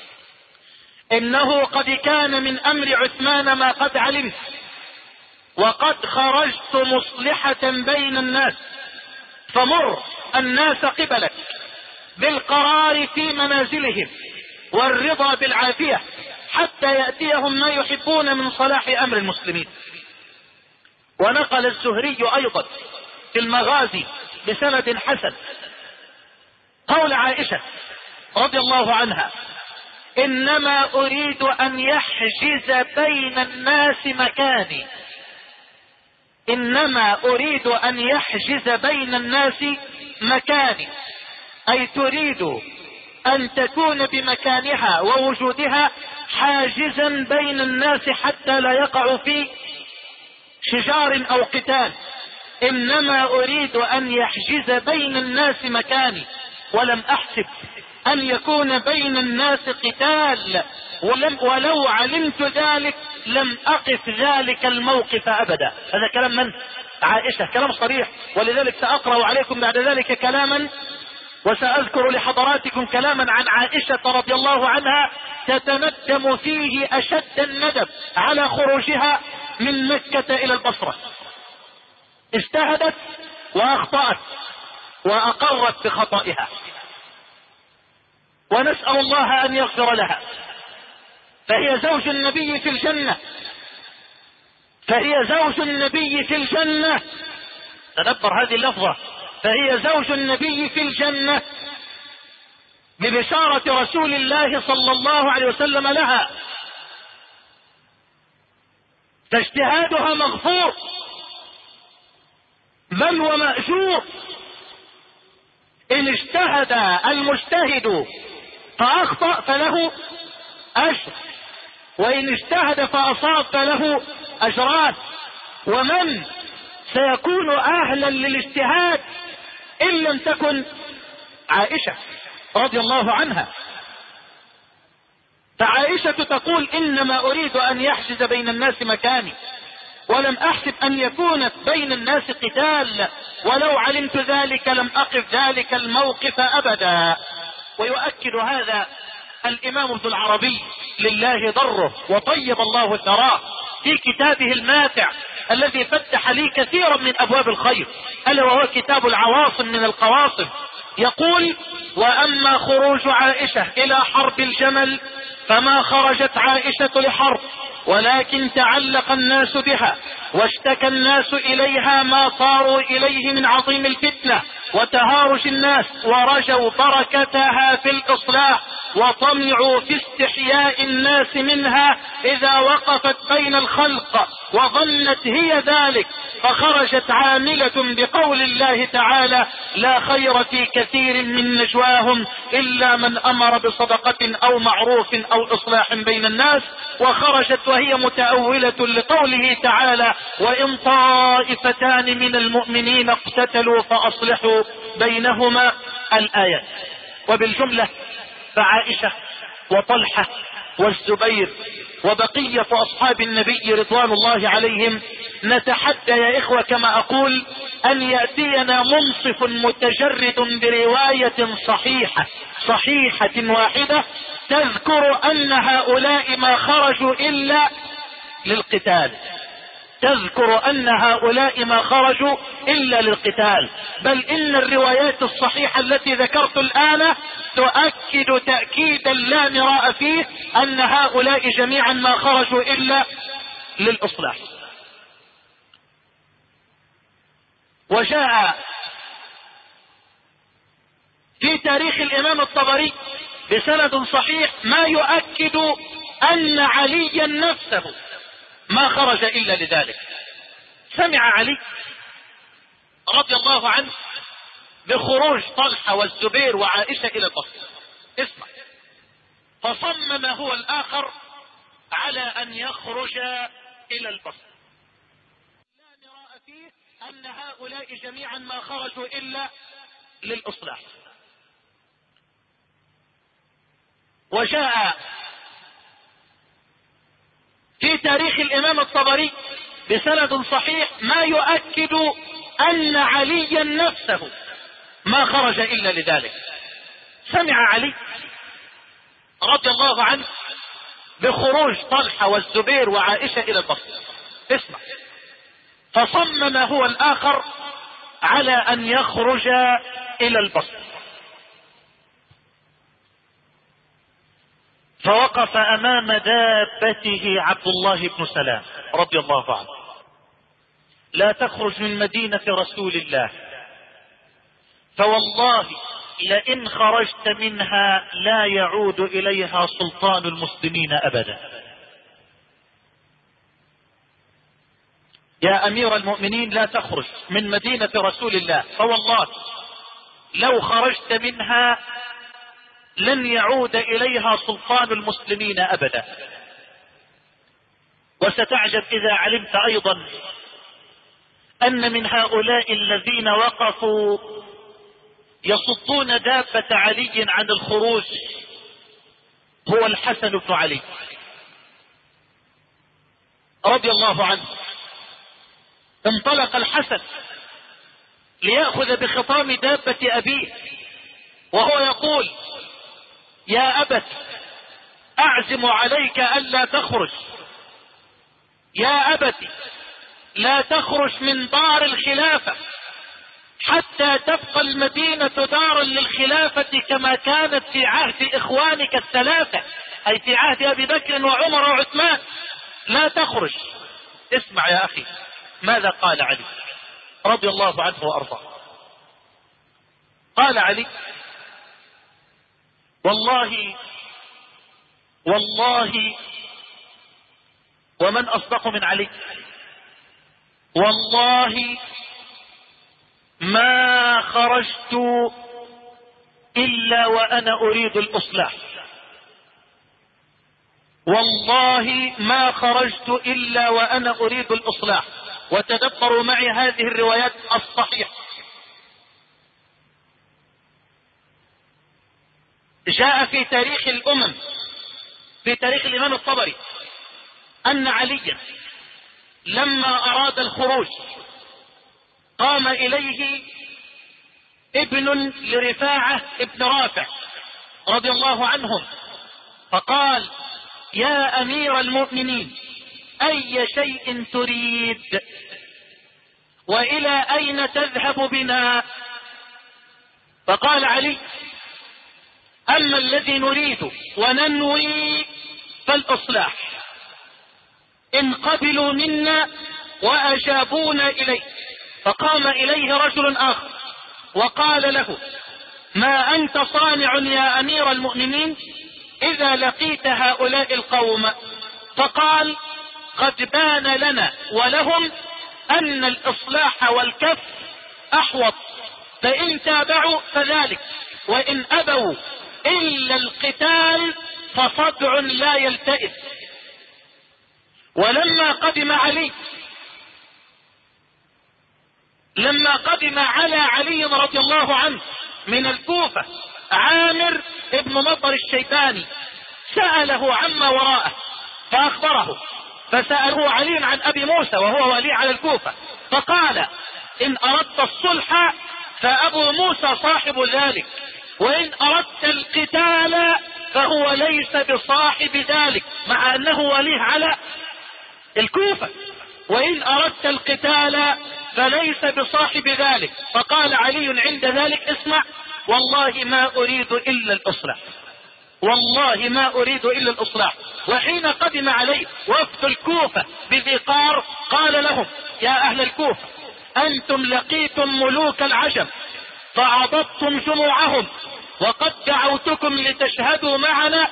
إنه قد كان من أمر عثمان ما قد علمت، وقد خرجت مصلحة بين الناس، فمر الناس قبلك بالقرار في منازلهم والرضا بالعافية حتى يأتيهم ما يحبون من صلاح أمر المسلمين. ونقل الزهري أيضا في المغازي بسند حسن قول عائشة رضي الله عنها: إنما أريد أن يحجز بين الناس مكاني، إنما أريد أن يحجز بين الناس مكاني، أي تريد أن تكون بمكانها ووجودها حاجزا بين الناس حتى لا يقع في شجار أو قتال. إنما أريد أن يحجز بين الناس مكاني، ولم أحسب أن يكون بين الناس قتال، ولو علمت ذلك لم أقف ذلك الموقف أبدا. هذا كلام من؟ عائشة، كلام صريح. ولذلك سأقرأ عليكم بعد ذلك كلاما وسأذكر لحضراتكم كلاما عن عائشة رضي الله عنها تتندم فيه أشد الندم على خروجها من مكة إلى البصرة. اجتهدت وأخطأت وأقرت بخطئها، ونسأل الله أن يغفر لها. فهي زوج النبي في الجنة، فهي زوج النبي في الجنة. تدبر هذه اللفظة، فهي زوج النبي في الجنة ببشارة رسول الله صلى الله عليه وسلم لها. فاجتهادها مغفور بل ومأجور. إن اجتهد المجتهد فأخطأ فله أجر، وإن اجتهد فأصاب فله أجران. ومن سيكون أهلا للاجتهاد إن لم تكن عائشة رضي الله عنها؟ فعائشة تقول: إنما أريد أن يحجز بين الناس مكاني، ولم أحسب أن يكون بين الناس قتال، ولو علمت ذلك لم أقف ذلك الموقف أبدا. ويؤكد هذا الإمام ابن العربي لله ضره وطيب الله ثراه في كتابه الماتع الذي فتح لي كثيرا من أبواب الخير، ألا وهو كتاب العواصم من القواصم. يقول: وأما خروج عائشة إلى حرب الجمل فما خرجت عائشة لحرب، ولكن تعلق الناس بها واشتكى الناس إليها ما صاروا إليه من عظيم الفتنة وتهارج الناس، ورجوا بركتها في الإصلاح، وطمعوا في استحياء الناس منها إذا وقفت بين الخلق، وظنت هي ذلك، فخرجت عاملة بقول الله تعالى: لا خير في كثير من نجواهم إلا من أمر بصدقة أو معروف أو إصلاح بين الناس. وخرجت وهي متأولة لقوله تعالى: وإن طائفتان من المؤمنين اقتتلوا فأصلحوا بينهما، الآية. وبالجملة فعائشة وطلحة والزبير وبقية أصحاب النبي رضوان الله عليهم نتحدى يا إخوة كما أقول أن يأتينا منصف متجرد برواية صحيحة واحدة تذكر أن هؤلاء ما خرجوا إلا للقتال، تذكر أن هؤلاء ما خرجوا إلا للقتال. بل إن الروايات الصحيحة التي ذكرت الآن تؤكد تأكيدا لا مراء فيه أن هؤلاء جميعا ما خرجوا إلا للإصلاح. وجاء في تاريخ الإمام الطبري بسند صحيح ما يؤكد أن عليا نفسه ما خرج إلا لذلك. سمع علي رضي الله عنه بخروج طلحة والزبير وعائشة إلى البصرة، اسمع، فصمم هو الآخر على أن يخرج إلى البصرة. لا مراء فيه أن هؤلاء جميعا ما خرجوا إلا للإصلاح. وجاء في تاريخ الإمام الطبري بسند صحيح ما يؤكد أن عليا نفسه ما خرج إلا لذلك. سمع علي رضي الله عنه بخروج طلحة والزبير وعائشة إلى البصرة، اسمع، فصمم هو الآخر على أن يخرج إلى البصرة. فوقف أمام دابته عبد الله بن سلام رضي الله عنه: لا تخرج من مدينة رسول الله، فوالله لئن خرجت منها لا يعود إليها سلطان المسلمين أبدا. يا أمير المؤمنين لا تخرج من مدينة رسول الله، فوالله لو خرجت منها لن يعود إليها سلطان المسلمين أبدا. وستعجب إذا علمت أيضا أن من هؤلاء الذين وقفوا يصدون دابة علي عن الخروج هو الحسن بن علي رضي الله عنه. انطلق الحسن ليأخذ بخطام دابة أبيه وهو يقول: يا أبت أعزم عليك ألا تخرج، يا أبت لا تخرج من دار الخلافة حتى تبقى المدينة دارا للخلافة كما كانت في عهد إخوانك الثلاثة، أي في عهد أبي بكر وعمر وعثمان، لا تخرج. اسمع يا أخي ماذا قال علي رضي الله عنه وأرضاه. قال علي: والله ومن أصدق من علي، والله ما خرجت إلا وأنا أريد الإصلاح، والله ما خرجت إلا وأنا أريد الإصلاح. وتدبروا معي هذه الروايات الصحيحة. جاء في تاريخ الأمم في تاريخ الإمام الطبري أن عليا لما أراد الخروج قام إليه ابن لرفاعة ابن رافع رضي الله عنهم فقال: يا أمير المؤمنين أي شيء تريد وإلى أين تذهب بنا؟ فقال علي: أما الذي نريد وننوي فالإصلاح، إن قبلوا منا وأجابونا إليه. فقام إليه رجل آخر وقال له: ما أنت صانع يا أمير المؤمنين إذا لقيت هؤلاء القوم؟ فقال: قد بان لنا ولهم أن الإصلاح والكف أحوط، فإن تابعوا فذلك، وإن أبوا إلا القتال فصدع لا يلتئم. ولما قدم على علي رضي الله عنه من الكوفة عامر ابن مطر الشيباني سأله عما وراءه فأخبره، فسأله علي عن أبي موسى وهو ولي على الكوفة، فقال: إن أردت الصلح فأبو موسى صاحب ذلك، وإن أردت القتال فهو ليس بصاحب ذلك، مع أنه وليه على الكوفة. وإن أردت القتال فليس بصاحب ذلك. فقال علي عند ذلك: اسمع، والله ما أريد إلا الإصلاح، والله ما أريد إلا الإصلاح. وحين قدم عليه وفد الكوفة بذي قار قال لهم: يا أهل الكوفة، أنتم لقيتم ملوك العجم فعضدتم جموعهم، وقد دعوتكم لتشهدوا معنا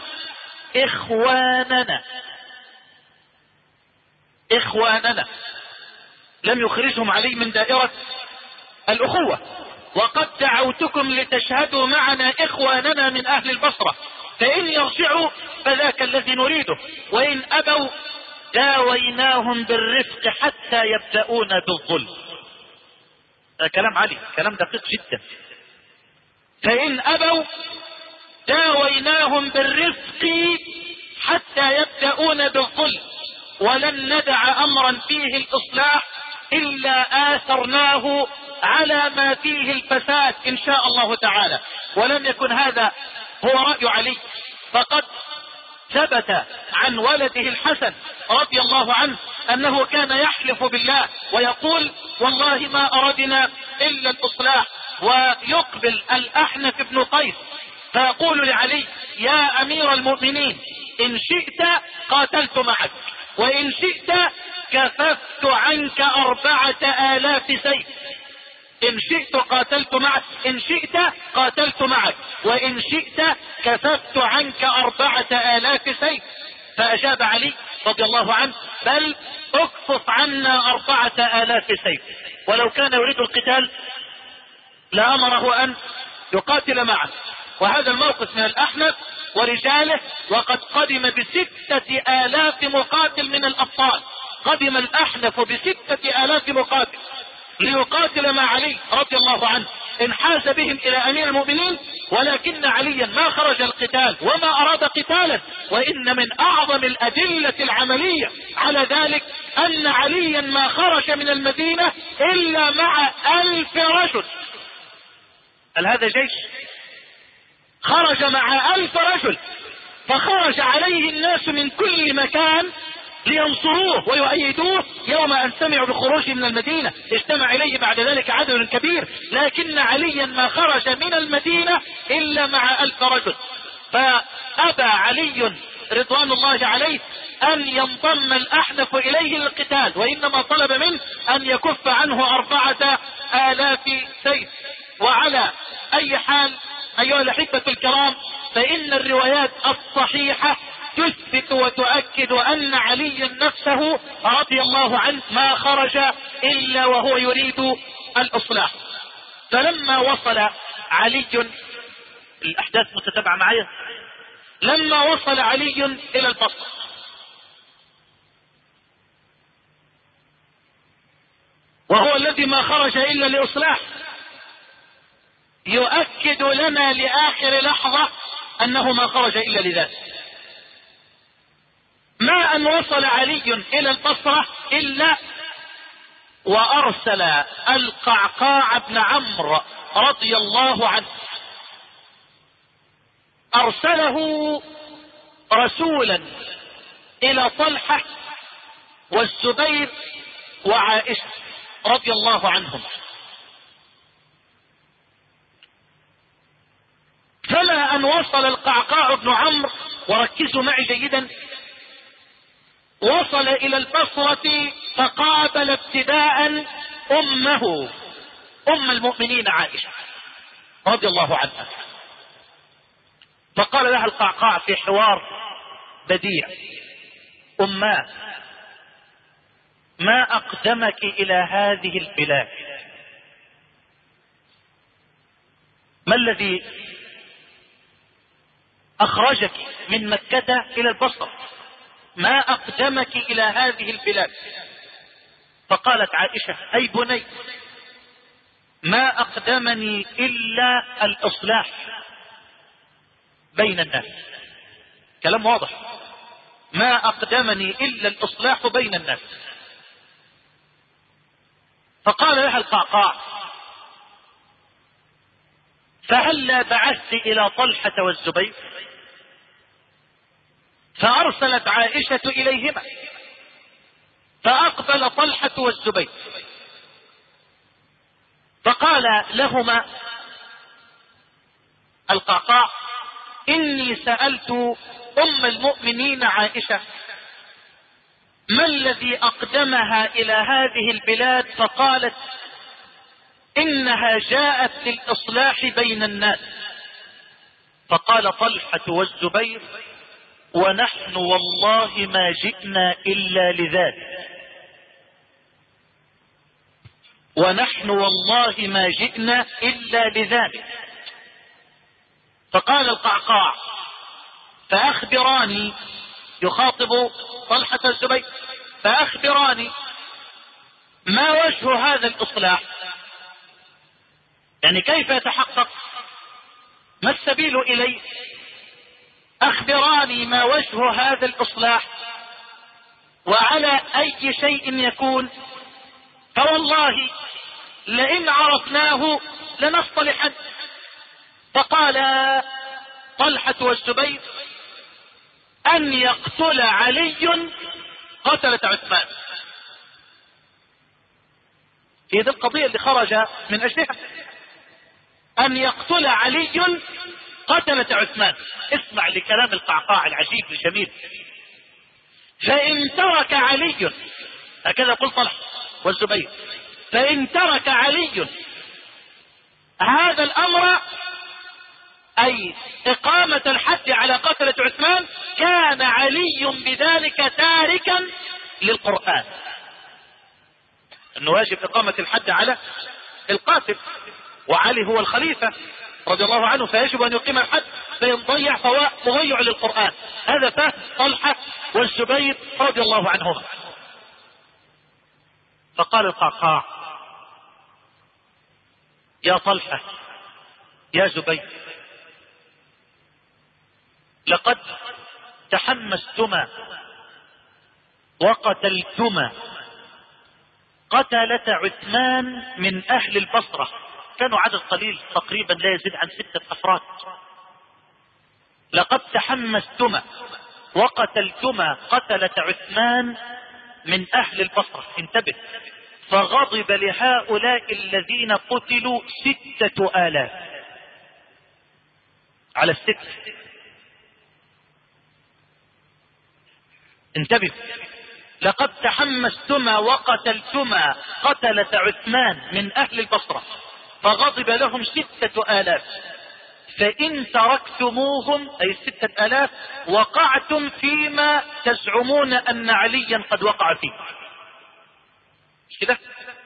إخواننا لم يخرجهم علي من دائرة الأخوة، وقد دعوتكم لتشهدوا معنا إخواننا من أهل البصرة، فإن يرجعوا فذاك الذي نريده، وإن أبوا داويناهم بالرفق حتى يبدأون بالظلم. كلام علي، كلام دقيق جدا. فإن أبوا داويناهم بالرفق حتى يبدأون بالظلم، ولن ندع أمرا فيه الإصلاح إلا آثرناه على ما فيه الفساد إن شاء الله تعالى. ولم يكن هذا هو رأي علي، فقد ثبت عن ولده الحسن رضي الله عنه أنه كان يحلف بالله ويقول: والله ما أردنا إلا الإصلاح. ويقبل الأحنف بن قيس فيقول لعلي: يا أمير المؤمنين، إن شئت قاتلت معك، وإن شئت كففت عنك 4000 سيف. إن شئت قاتلت معك، إن شئت قاتلت معك، وإن شئت كففت عنك 4000 سيف. فأجاب علي رضي الله عنه: بل اكفف عنا 4000 سيف. ولو كان يريد القتال لأمره أن يقاتل معه. وهذا الموقف من الأحنف ورجاله، وقد قدم ب6000 مقاتل من الأبطال. قدم الأحنف ب6000 مقاتل ليقاتل مع علي رضي الله عنه، انحاز بهم إلى أمير المؤمنين، ولكن عليا ما خرج القتال وما أراد قتالا. وإن من أعظم الأدلة العملية على ذلك أن عليا ما خرج من المدينة إلا مع 1000 رجل. هل هذا جيش؟ خرج مع 1000 رجل، فخرج عليه الناس من كل مكان لينصروه ويؤيدوه. يوم أن سمعوا بخروجه من المدينة اجتمع إليه بعد ذلك عدد كبير، لكن عليا ما خرج من المدينة إلا مع 1000 رجل. فأبى علي رضوان الله عليه أن ينضم الأحنف إليه للقتال، وإنما طلب منه أن يكف عنه 4000 سيف. وعلى أي حال أيها الأحبة الكرام، فإن الروايات الصحيحة تثبت وتؤكد أن علي نفسه رضي الله عنه ما خرج إلا وهو يريد الإصلاح. فلما وصل علي، الأحداث متتابعة معي، لما وصل علي إلى البصرة وهو الذي ما خرج إلا لإصلاح، يؤكد لنا لآخر لحظة أنه ما خرج إلا لذلك. ما أن وصل علي إلى البصرة إلا وأرسل القعقاع بن عمرو رضي الله عنه، أرسله رسولا إلى طلحة والزبير وعائشة رضي الله عنهم. فما أن وصل القعقاع بن عمرو، وركزوا معي جيدا، وصل إلى البصرة فقابل ابتداء أمه أم المؤمنين عائشة رضي الله عنها، فقال لها القعقاع في حوار بديع: أماه، ما أقدمك إلى هذه البلاد؟ ما الذي أخرجك من مكة إلى البصرة؟ ما أقدمك إلى هذه البلاد؟ فقالت عائشة: أي بني، ما أقدمني إلا الإصلاح بين الناس. كلام واضح، ما أقدمني إلا الإصلاح بين الناس. فقال لها القعقاع: فهلا بعثت إلى طلحة والزبير؟ فأرسلت عائشة إليهما، فأقبل طلحة والزبير، فقال لهما القعقاع: إني سألت أم المؤمنين عائشة ما الذي أقدمها إلى هذه البلاد، فقالت إنها جاءت للإصلاح بين الناس. فقال طلحة والزبير: ونحن والله ما جئنا إلا لذلك، ونحن والله ما جئنا إلا لذلك. فقال القعقاع: فأخبراني، يخاطب طلحة والزبير، فأخبراني ما وجه هذا الإصلاح، يعني كيف يتحقق، ما السبيل إليه، أخبراني ما وجه هذا الإصلاح وعلى أي شيء يكون، فوالله لئن عرفناه لنصطلحن. فقال طلحة والزبير: أن يقتل علي قتلة عثمان. هي دي القضية اللي خرج من أجلها، أن يقتل علي قتلة عثمان. اسمع لكلام القعقاع العجيب الجميل: فإن ترك علي، هكذا قل طلحة والزبير، فإن ترك علي هذا الأمر، أي إقامة الحد على قتلة عثمان، كان علي بذلك تاركا للقرآن، أنه واجب إقامة الحد على القاتل، وعلي هو الخليفة رضي الله عنه، فيجب أن يقيم الحد، فإن ضيع فهو مضيع للقرآن. هذا فهم طلحة والزبير رضي الله عنهما. فقال القعقاع: يا طلحة يا زبير، لقد تحمستما وقتلتما قتلة عثمان من أهل البصرة، كانوا عدد قليل تقريبا لا يزيد عن 6 أفراد، لقد تحمستما وقتلتما قتلة عثمان من أهل البصرة، انتبه، فغضب لهؤلاء الذين قتلوا 6,000 على 6. انتبه، لقد تحمستما وقتلتما قتلة عثمان من أهل البصرة فغضب لهم 6,000، فإن تركتموهم أي 6,000 وقعتم فيما تزعمون أن عليا قد وقع فيه. مش كده؟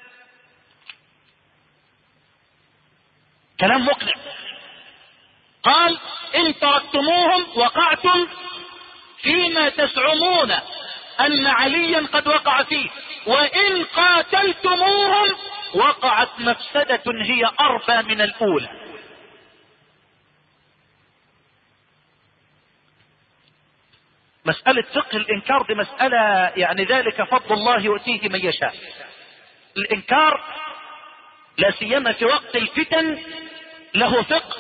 كلام مقنع. قال إن تركتموهم وقعتم فيما تزعمون أن عليا قد وقع فيه، وإن قاتلتموهم وقعت مفسدة هي أربى من الأولى. مسألة فقه الإنكار دي مسألة يعني ذلك فضل الله يؤتيه من يشاء. الإنكار لا سيما في وقت الفتن له فقه،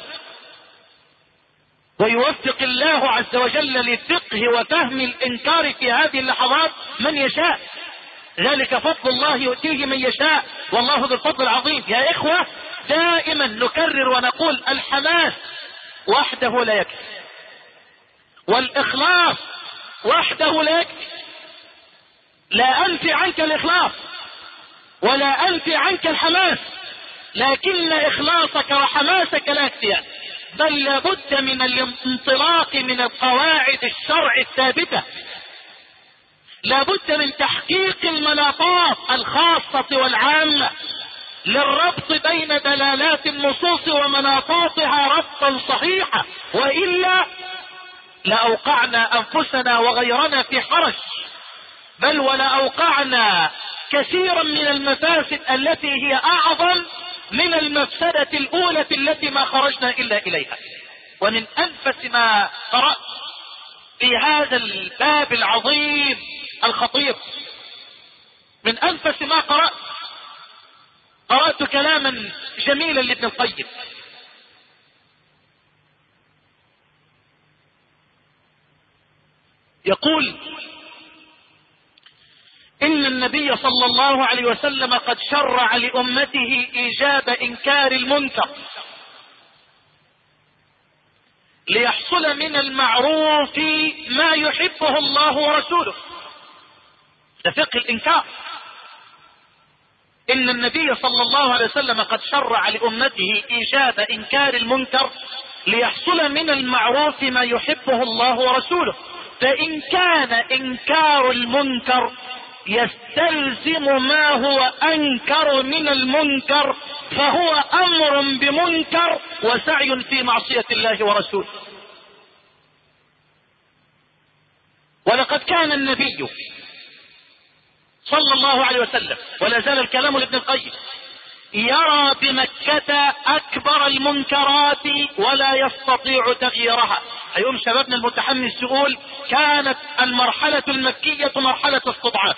ويوفق الله عز وجل للفقه وفهم الإنكار في هذه اللحظات من يشاء، ذلك فضل الله يؤتيه من يشاء والله ذو الفضل العظيم. يا إخوة دائما نكرر ونقول الحماس وحده لا يكفي، والإخلاص وحده لا يكفي. لا أنفي عنك الإخلاص ولا أنفي عنك الحماس، لكن إخلاصك وحماسك لا يكفيان، بل لابد من الانطلاق من القواعد الشرع الثابتة، لابد من تحقيق المناطات الخاصة والعامة للربط بين دلالات النصوص ومناطاتها ربطا صحيحا، وإلا لأوقعنا أنفسنا وغيرنا في حرج، بل ولأوقعنا كثيرا من المفاسد التي هي أعظم من المفسدة الأولى التي ما خرجنا إلا إليها. ومن أنفس ما قرأت في هذا الباب العظيم الخطير، من أنفس ما قرأت كلاما جميلا لابن القيم، يقول إن النبي صلى الله عليه وسلم قد شرع لأمته إيجاب إنكار المنكر ليحصل من المعروف ما يحبه الله ورسوله. ده فقه الإنكار. إن النبي صلى الله عليه وسلم قد شرع لأمته إيجاب إنكار المنكر ليحصل من المعروف ما يحبه الله ورسوله، فإن كان إنكار المنكر يستلزم ما هو أنكر من المنكر فهو أمر بمنكر وسعي في معصية الله ورسوله. ولقد كان النبي صلى الله عليه وسلم، ولا زال الكلام لابن القيم، يرى بمكة أكبر المنكرات ولا يستطيع تغييرها. هيقوم شبابنا المتحمس يقول كانت المرحلة المكية مرحلة استضعاف.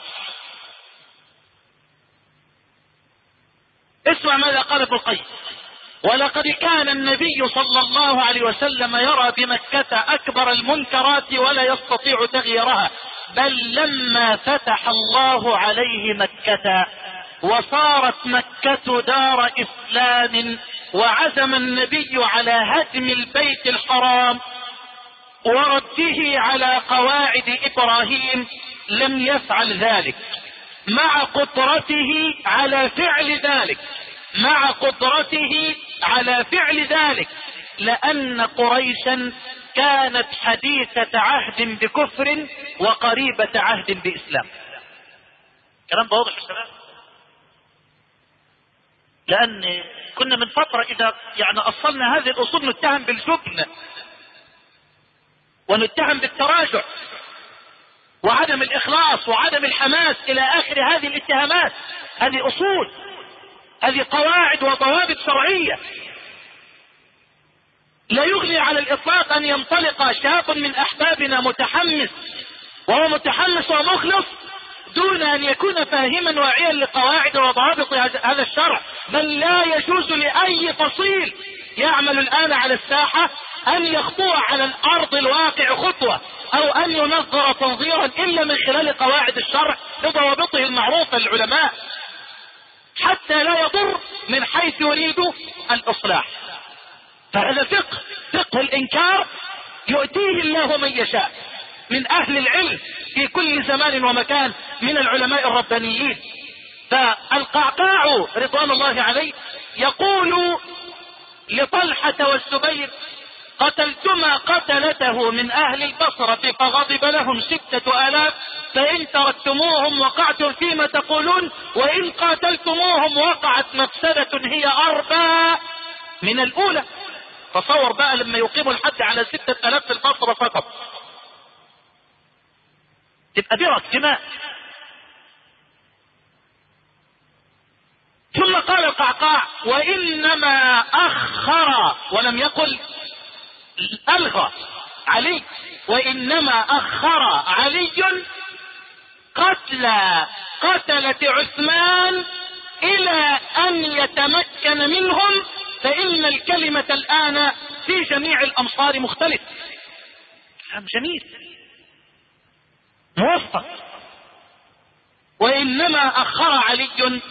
اسمع ماذا قال ابن القيم: ولقد كان النبي صلى الله عليه وسلم يرى بمكة أكبر المنكرات ولا يستطيع تغييرها، بل لما فتح الله عليه مكة وصارت مكة دار إسلام وعزم النبي على هدم البيت الحرام ورده على قواعد إبراهيم لم يفعل ذلك مع قدرته على فعل ذلك، مع قدرته على فعل ذلك، لأن قريشا كانت حديثة عهد بكفر وقريبة عهد بإسلام. كلام واضح يا شباب؟ لأن كنا من فترة إذا يعني أصلنا هذه الأصول نتهم بالجبن ونتهم بالتراجع وعدم الإخلاص وعدم الحماس إلى آخر هذه الاتهامات. هذه أصول، هذه قواعد وضوابط شرعية. لا يغني على الإطلاق أن ينطلق شاب من أحبابنا متحمس، وهو متحمس ومخلص، دون أن يكون فاهما واعيا لقواعد وضوابط هذا الشرع، بل لا يجوز لأي فصيل يعمل الآن على الساحة أن يخطو على الأرض الواقع خطوة أو أن ينظر تنظيرا إلا من خلال قواعد الشرع بضوابطه المعروفة للعلماء، حتى لا يضر من حيث يريد الإصلاح. فهذا فقه الإنكار يؤتيه الله من يشاء من أهل العلم في كل زمان ومكان من العلماء الربانيين. فالقعقاع رضوان الله عليه يقول لطلحة والزبير: قتلتما قتلته من أهل البصرة فغضب لهم 6000، فإن تركتموهم وقعتم فيما تقولون، وإن قاتلتموهم وقعت مفسدة هي أربى من الأولى. تصور بقى لما يقيموا الحد على 6000 في البصرة فقط، تبقى دي دماء. ثم قال القعقاع: وإنما أخر، ولم يقل ألغى علي، وإنما أخر علي قتلة عثمان إلى أن يتمكن منهم، فإن الكلمة الآن في جميع الأمصار مختلف. جميل موفق. وإنما أخر علي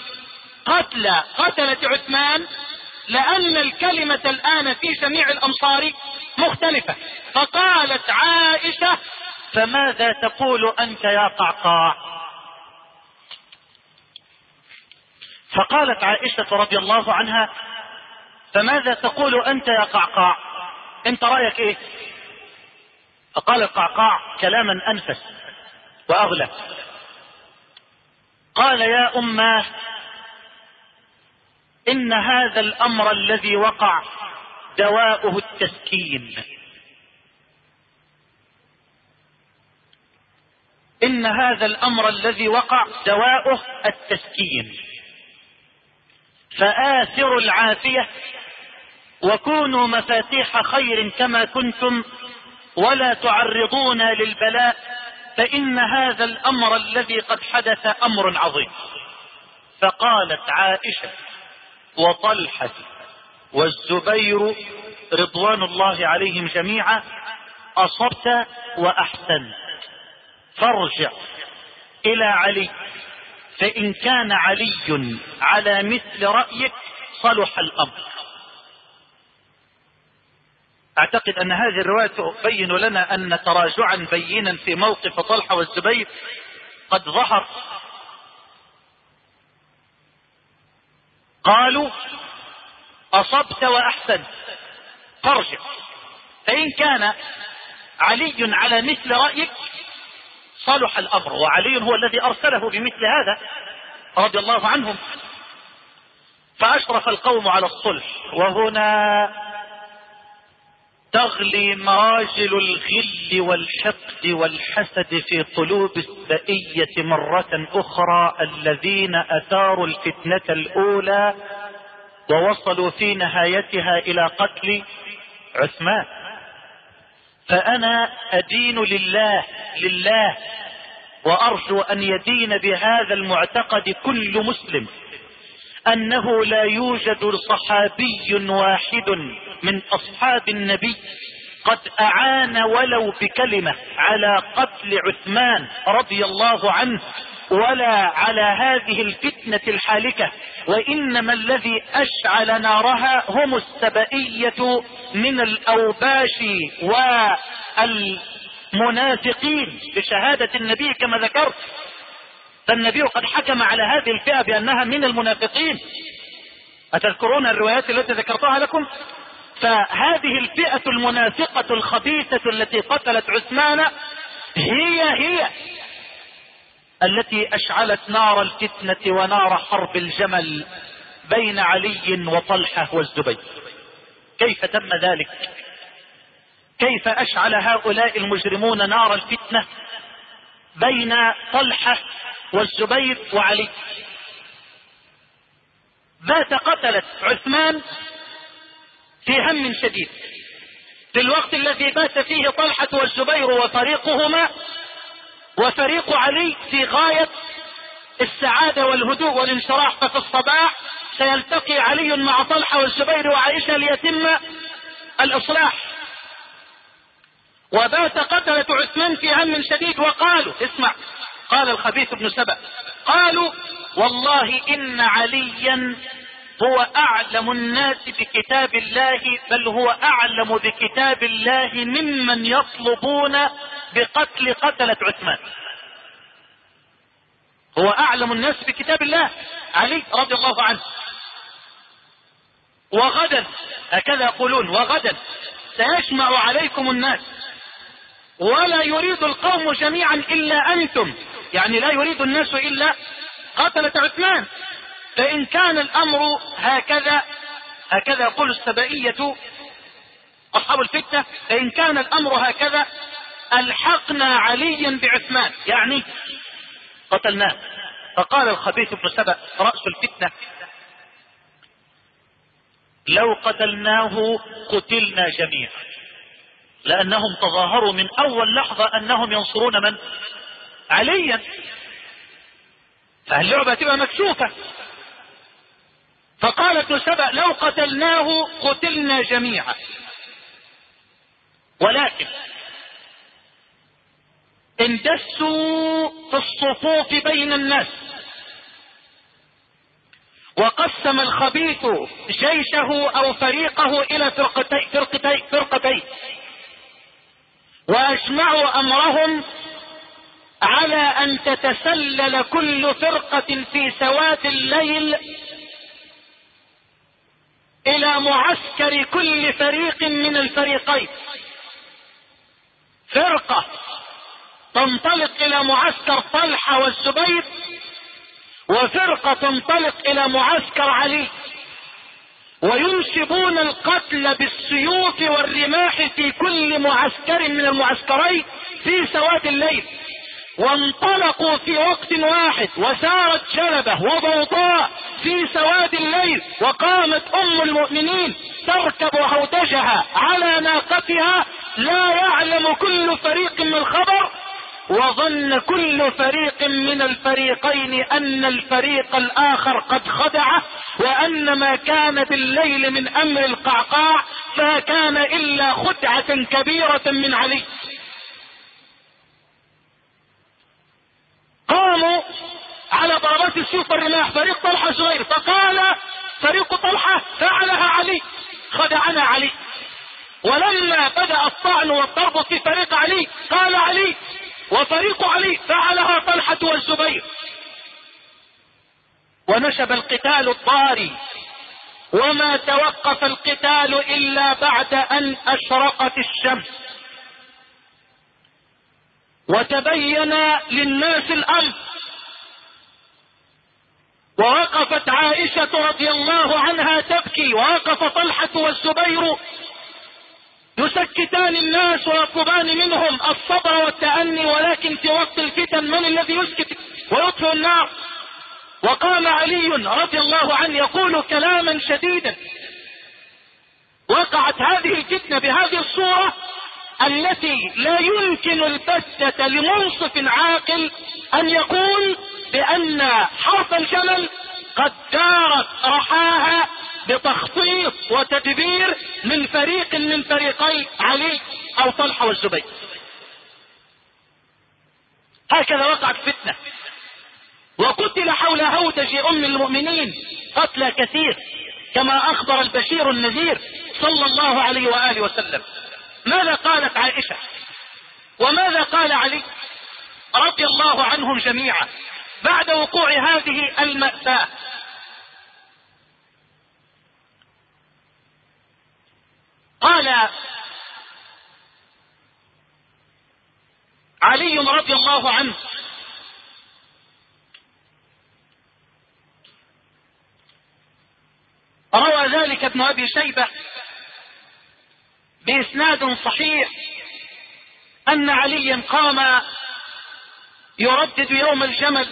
قتلة عثمان لأن الكلمة الآن في جميع الأمصار مختلفة. فقالت عائشة:
فماذا تقول أنت يا قعقاع؟ فقالت عائشة رضي الله عنها: فماذا تقول أنت يا قعقاع؟ أنت رأيك إيه؟ فقال القعقاع كلاما أنفس وأغلى، قال: يا أماه، إن هذا الأمر الذي وقع دواؤه التسكين. إن هذا الأمر الذي وقع دواؤه التسكين، فآثروا العافية وكونوا مفاتيح خير كما كنتم، ولا تعرضونا للبلاء، فإن هذا الأمر الذي قد حدث أمر عظيم. فقالت عائشة وطلحة والزبير رضوان الله عليهم جميعا: أصبت وأحسنت، فارجع إلى علي، فإن كان علي على مثل رأيك صلح الأمر. أعتقد أن هذه الرواية تبين لنا أن تراجعا بينا في موقف طلحة والزبير قد ظهر. قالوا: أصبت وأحسنت، فارجع، فإن كان علي على مثل رأيك صلح الأمر. وعلي هو الذي أرسله بمثل هذا رضي الله عنهم. فأشرف القوم على الصلح. وهنا تغلي مراجل الغل والحقد والحسد في قلوب السبئية مرة أخرى، الذين أثاروا الفتنة الأولى ووصلوا في نهايتها إلى قتل عثمان. فأنا أدين لله وأرجو أن يدين بهذا المعتقد كل مسلم، أنه لا يوجد صحابي واحد من أصحاب النبي قد أعان ولو بكلمة على قتل عثمان رضي الله عنه ولا على هذه الفتنة الحالكة، وإنما الذي أشعل نارها هم السبئية من الأوباش والمنافقين بشهادة النبي كما ذكرت. فالنبي قد حكم على هذه الفئة بأنها من المنافقين. أتذكرون الروايات التي ذكرتها لكم؟ فهذه الفئة المنافقة الخبيثة التي قتلت عثمان هي التي أشعلت نار الفتنة ونار حرب الجمل بين علي وطلحة والزبير. كيف تم ذلك؟ كيف أشعل هؤلاء المجرمون نار الفتنة بين طلحة والزبير وعلي؟ بات قتلت عثمان في هم شديد في الوقت الذي بات فيه طلحة والزبير وفريقهما، وفريق علي في غاية السعادة والهدوء والانشراح. ففي الصباح
سيلتقي علي مع طلحة والزبير وعائشة ليتم الإصلاح. وبات قتلة عثمان في هم شديد وقالوا، اسمع، قال الخبيث بن سبأ، قالوا والله إن عليا هو أعلم الناس بكتاب الله، بل هو أعلم بكتاب الله ممن يطلبون بقتل قتلة عثمان. هو أعلم الناس بكتاب الله علي رضي الله عنه. وغدا، هكذا يقولون، وغدا سيجمع عليكم الناس ولا يريد القوم جميعا إلا أنتم، يعني لا يريد الناس إلا قتلة عثمان. فإن كان الأمر هكذا يقول السبائية أصحاب الفتنة، فإن كان الأمر هكذا ألحقنا عليا بعثمان، يعني قتلناه. فقال الخبيث بن سبأ رأس الفتنة لو قتلناه قتلنا جميعا، لأنهم تظاهروا من أول لحظة أنهم ينصرون من؟ عليا، فاللعبة تبقى مكشوفة. فقال ابن سبأ لو قتلناه قتلنا جميعا، ولكن اندسوا في الصفوف بين الناس، وقسم الخبيث جيشه أو فريقه إلى فرقتين، وأجمعوا أمرهم على أن تتسلل كل فرقة في سواد الليل إلى معسكر كل فريق من الفريقين. فرقة تنطلق إلى معسكر طلحة والزبير، وفرقة تنطلق إلى معسكر علي، وينشبون القتل بالسيوف والرماح في كل معسكر من المعسكرين في سواد الليل. وانطلقوا في وقت واحد، وسارت جلبة وضوضاء في سواد الليل، وقامت أم المؤمنين تركب هودجها على ناقتها، لا يعلم كل فريق من الخبر، وظن كل فريق من الفريقين أن الفريق الآخر قد خدعه، وأن ما كان بالليل من أمر القعقاع ما كان إلا خدعة كبيرة من علي. قاموا على ضربات السيوف والرماح فريق طلحة الزبير، فقال فريق طلحة فعلها علي، خدعنا علي. ولما بدأ الطعن والضرب في فريق علي قال علي وفريق علي فعلها طلحة والزبير. ونشب القتال الضاري، وما توقف القتال إلا بعد أن أشرقت الشمس وتبين للناس الأمر. ووقفت عائشة رضي الله عنها تبكي، ووقف طلحة والزبير يسكتان الناس ويطلبان منهم الصبر والتأني، ولكن في وقت الفتن من الذي يسكت ويطفئ النار؟ وقام علي رضي الله عنه يقول كلاما شديدا. وقعت هذه الفتنة بهذه الصورة التي لا يمكن البتة لمنصف عاقل أن يقول بأن حرف الجمل قد دارت رحاها بتخطيط وتدبير من فريق من فريقي علي أو طلحة والزبير. هكذا وقعت فتنة، وقتل حول هودج أم المؤمنين قتلى كثير، كما أخبر البشير النذير صلى الله عليه وآله وسلم. ماذا قالت عائشة وماذا قال علي رضي الله عنهم جميعا بعد وقوع هذه المأساة؟ قال علي رضي الله عنه روى ذلك ابن أبي شيبة بإسناد صحيح أن عليا قام يردد يوم الجمل: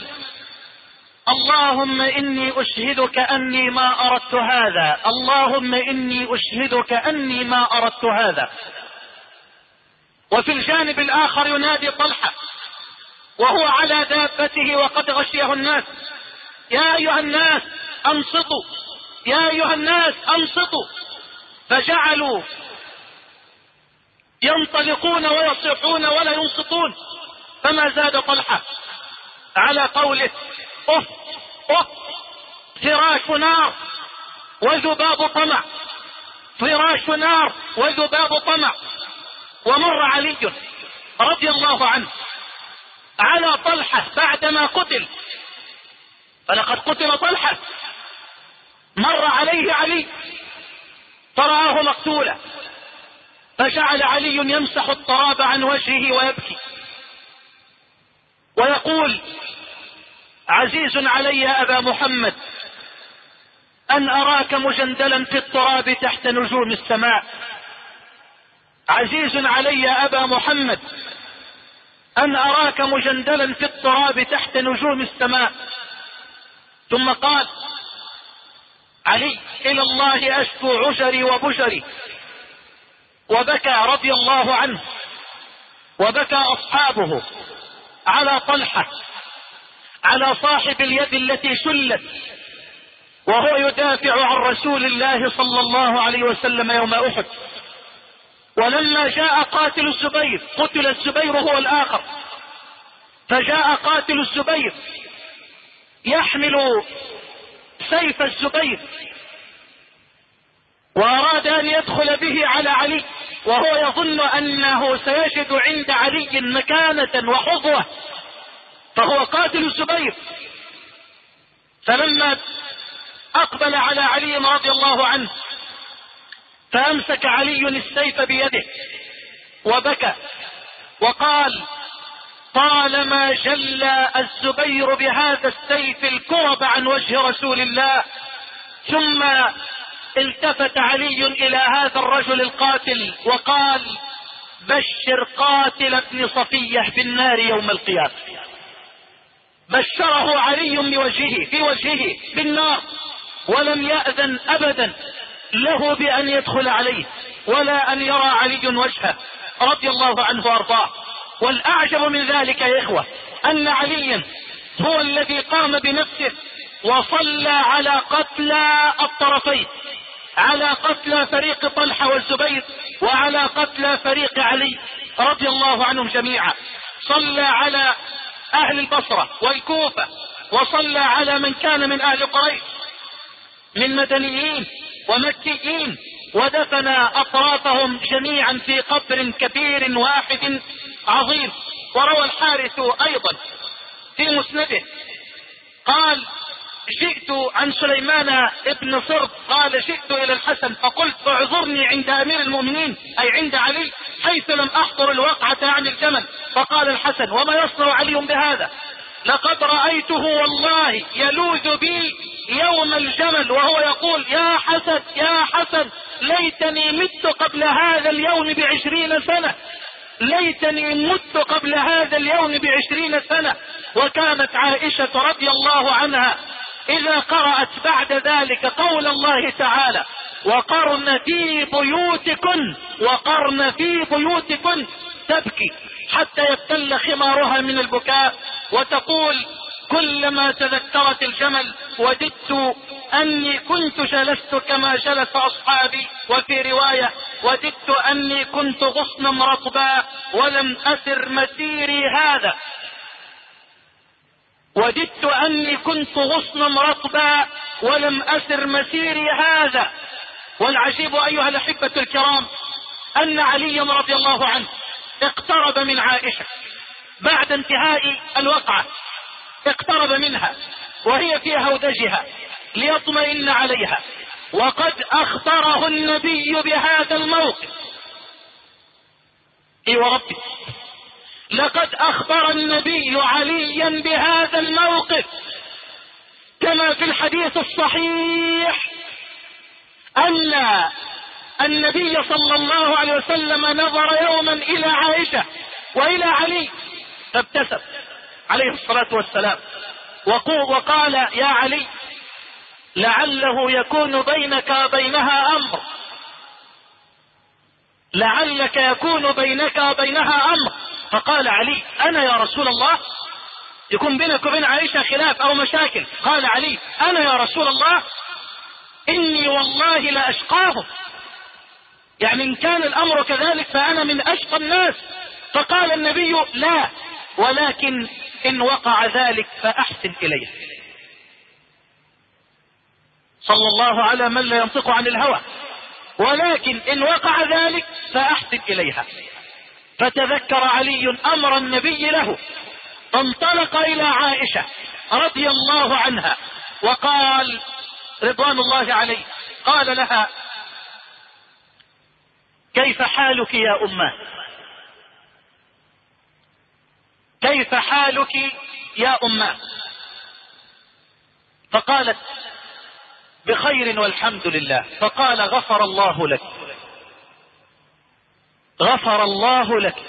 اللهم إني أشهدك أني ما أردت هذا، اللهم إني أشهدك أني ما أردت هذا. وفي الجانب الآخر ينادي طلحة وهو على دابته وقد غشيه الناس: يا أيها الناس أنصتوا، يا أيها الناس أنصتوا، فجعلوا ينطلقون ويصيحون ولا ينصتون. فما زاد طلحة على قوله أف أف فراش نار وذباب طمع، فراش نار وذباب طمع. ومر علي رضي الله عنه على طلحة بعدما قتل، فلقد قتل طلحة، مر عليه علي فرآه مقتولا، فجعل علي يمسح التراب عن وجهه ويبكي ويقول: عزيز علي يا أبا محمد أن أراك مجندلا في التراب تحت نجوم السماء، عزيز علي يا أبا محمد أن أراك مجندلا في التراب تحت نجوم السماء. ثم قال علي: إلى الله أشكو عجري وبجري. وبكى رضي الله عنه وبكى أصحابه على طلحة، على صاحب اليد التي شلت وهو يدافع عن رسول الله صلى الله عليه وسلم يوم أحد. ولما جاء قاتل الزبير، قتل الزبير هو الآخر، فجاء قاتل الزبير يحمل سيف الزبير وأراد أن يدخل به على علي، وهو يظن أنه سيجد عند علي مكانة وحظوة، فهو قاتل الزبير. فلما أقبل على علي رضي الله عنه فأمسك علي السيف بيده وبكى وقال: طالما جلى الزبير بهذا السيف الكرب عن وجه رسول الله. ثم التفت علي إلى هذا الرجل القاتل وقال: بشر قاتل ابن صفية بالنار يوم القيامة. بشره علي بوجهه في وجهه بالنار، ولم يأذن أبدا له بأن يدخل عليه ولا أن يرى علي وجهه رضي الله عنه وارضاه. والأعجب من ذلك يا إخوة أن عليا هو الذي قام بنفسه وصلى على قتلى الطرفين، على قتلى فريق طلحة والزبير وعلى قتلى فريق علي رضي الله عنهم جميعا. صلى على أهل البصرة والكوفة، وصلى على من كان من أهل قريش من مدنيين ومكيين، ودفن أطرافهم جميعا في قبر كبير واحد عظيم. وروى الحارث أيضا في مسنده قال: جئت عن سليمان ابن صرد قال: جئت إلى الحسن فقلت: اعذرني عند أمير المؤمنين أي عند علي حيث لم أحضر الوقعة عن الجمل. فقال الحسن: وما يصنع علي بهذا؟ لقد رأيته والله يلوذ بي يوم الجمل وهو يقول: يا حسن يا حسن ليتني مت قبل هذا اليوم ب20 سنة، ليتني مت قبل هذا اليوم ب20 سنة. وكانت عائشة رضي الله عنها إذا قرأت بعد ذلك قول الله تعالى: وقرن في بيوتكن، وقرن في بيوتكن، تبكي حتى يبتل خمارها من البكاء وتقول: كلما تذكرت الجمل وددت أني كنت جلست كما جلس أصحابي. وفي رواية: وددت أني كنت غصنا رطبا ولم أسر مسيري هذا، وددت أني كنت غصنا رطبا ولم أسر مسيري هذا. والعجيب أيها الأحبة الكرام أن علي رضي الله عنه اقترب من عائشة بعد انتهاء الوقعة، اقترب منها وهي في هودجها ليطمئن عليها، وقد أخبره النبي بهذا الموقف. اي وربي، لقد أخبر النبي عليا بهذا الموقف كما في الحديث الصحيح أن النبي صلى الله عليه وسلم نظر يوما إلى عائشة وإلى علي فابتسم عليه الصلاة والسلام وقال: يا علي لعله يكون بينك وبينها أمر، لعلك يكون بينك وبينها أمر. فقال علي: أنا يا رسول الله يكون بينك وبين عائشة خلاف أو مشاكل؟ قال علي: أنا يا رسول الله إني والله لأشقاهم، يعني إن كان الأمر كذلك فأنا من أشقى الناس. فقال النبي لا، ولكن إن وقع ذلك فأحسن إليه. صلى الله على من لا ينطق عن الهوى. ولكن إن وقع ذلك فأحسن إليها. فتذكر علي أمر النبي له، فانطلق إلى عائشة رضي الله عنها وقال رضوان الله عليه، قال لها كيف حالك يا أمه؟ كيف حالك يا أمه؟ فقالت بخير والحمد لله. فقال غفر الله لك، غفر الله لك.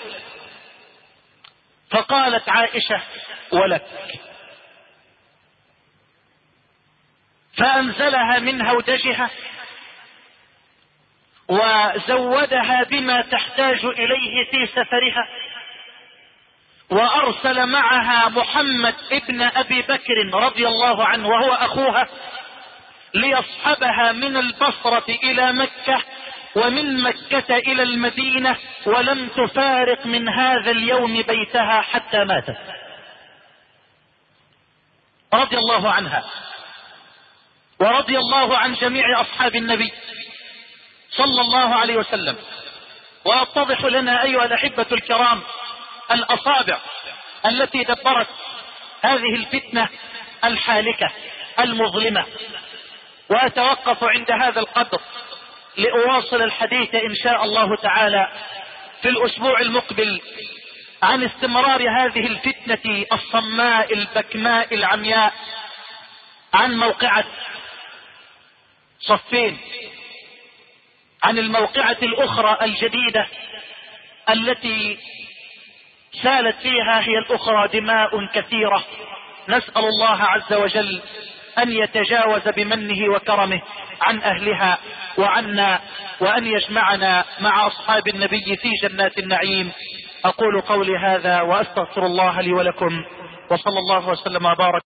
فقالت عائشة ولك. فأنزلها من هودجها وزودها بما تحتاج إليه في سفرها، وأرسل معها محمد ابن أبي بكر رضي الله عنه وهو أخوها ليصحبها من البصرة إلى مكة ومن مكة إلى المدينة، ولم تفارق من هذا اليوم بيتها حتى ماتت رضي الله عنها ورضي الله عن جميع أصحاب النبي صلى الله عليه وسلم. ويتضح لنا أيها الأحبة الكرام الأصابع التي دبرت هذه الفتنة الحالكة المظلمة. وأتوقف عند هذا القدر لأواصل الحديث إن شاء الله تعالى في الأسبوع المقبل عن استمرار هذه الفتنة الصماء البكماء العمياء، عن موقعة صفين، عن الموقعة الأخرى الجديدة التي سالت فيها هي الأخرى دماء كثيرة. نسأل الله عز وجل أن يتجاوز بمنه وكرمه عن أهلها وعنا، وأن يجمعنا مع أصحاب النبي في جنات النعيم. أقول قولي هذا وأستغفر الله لي ولكم، وصلى الله وسلم وبارك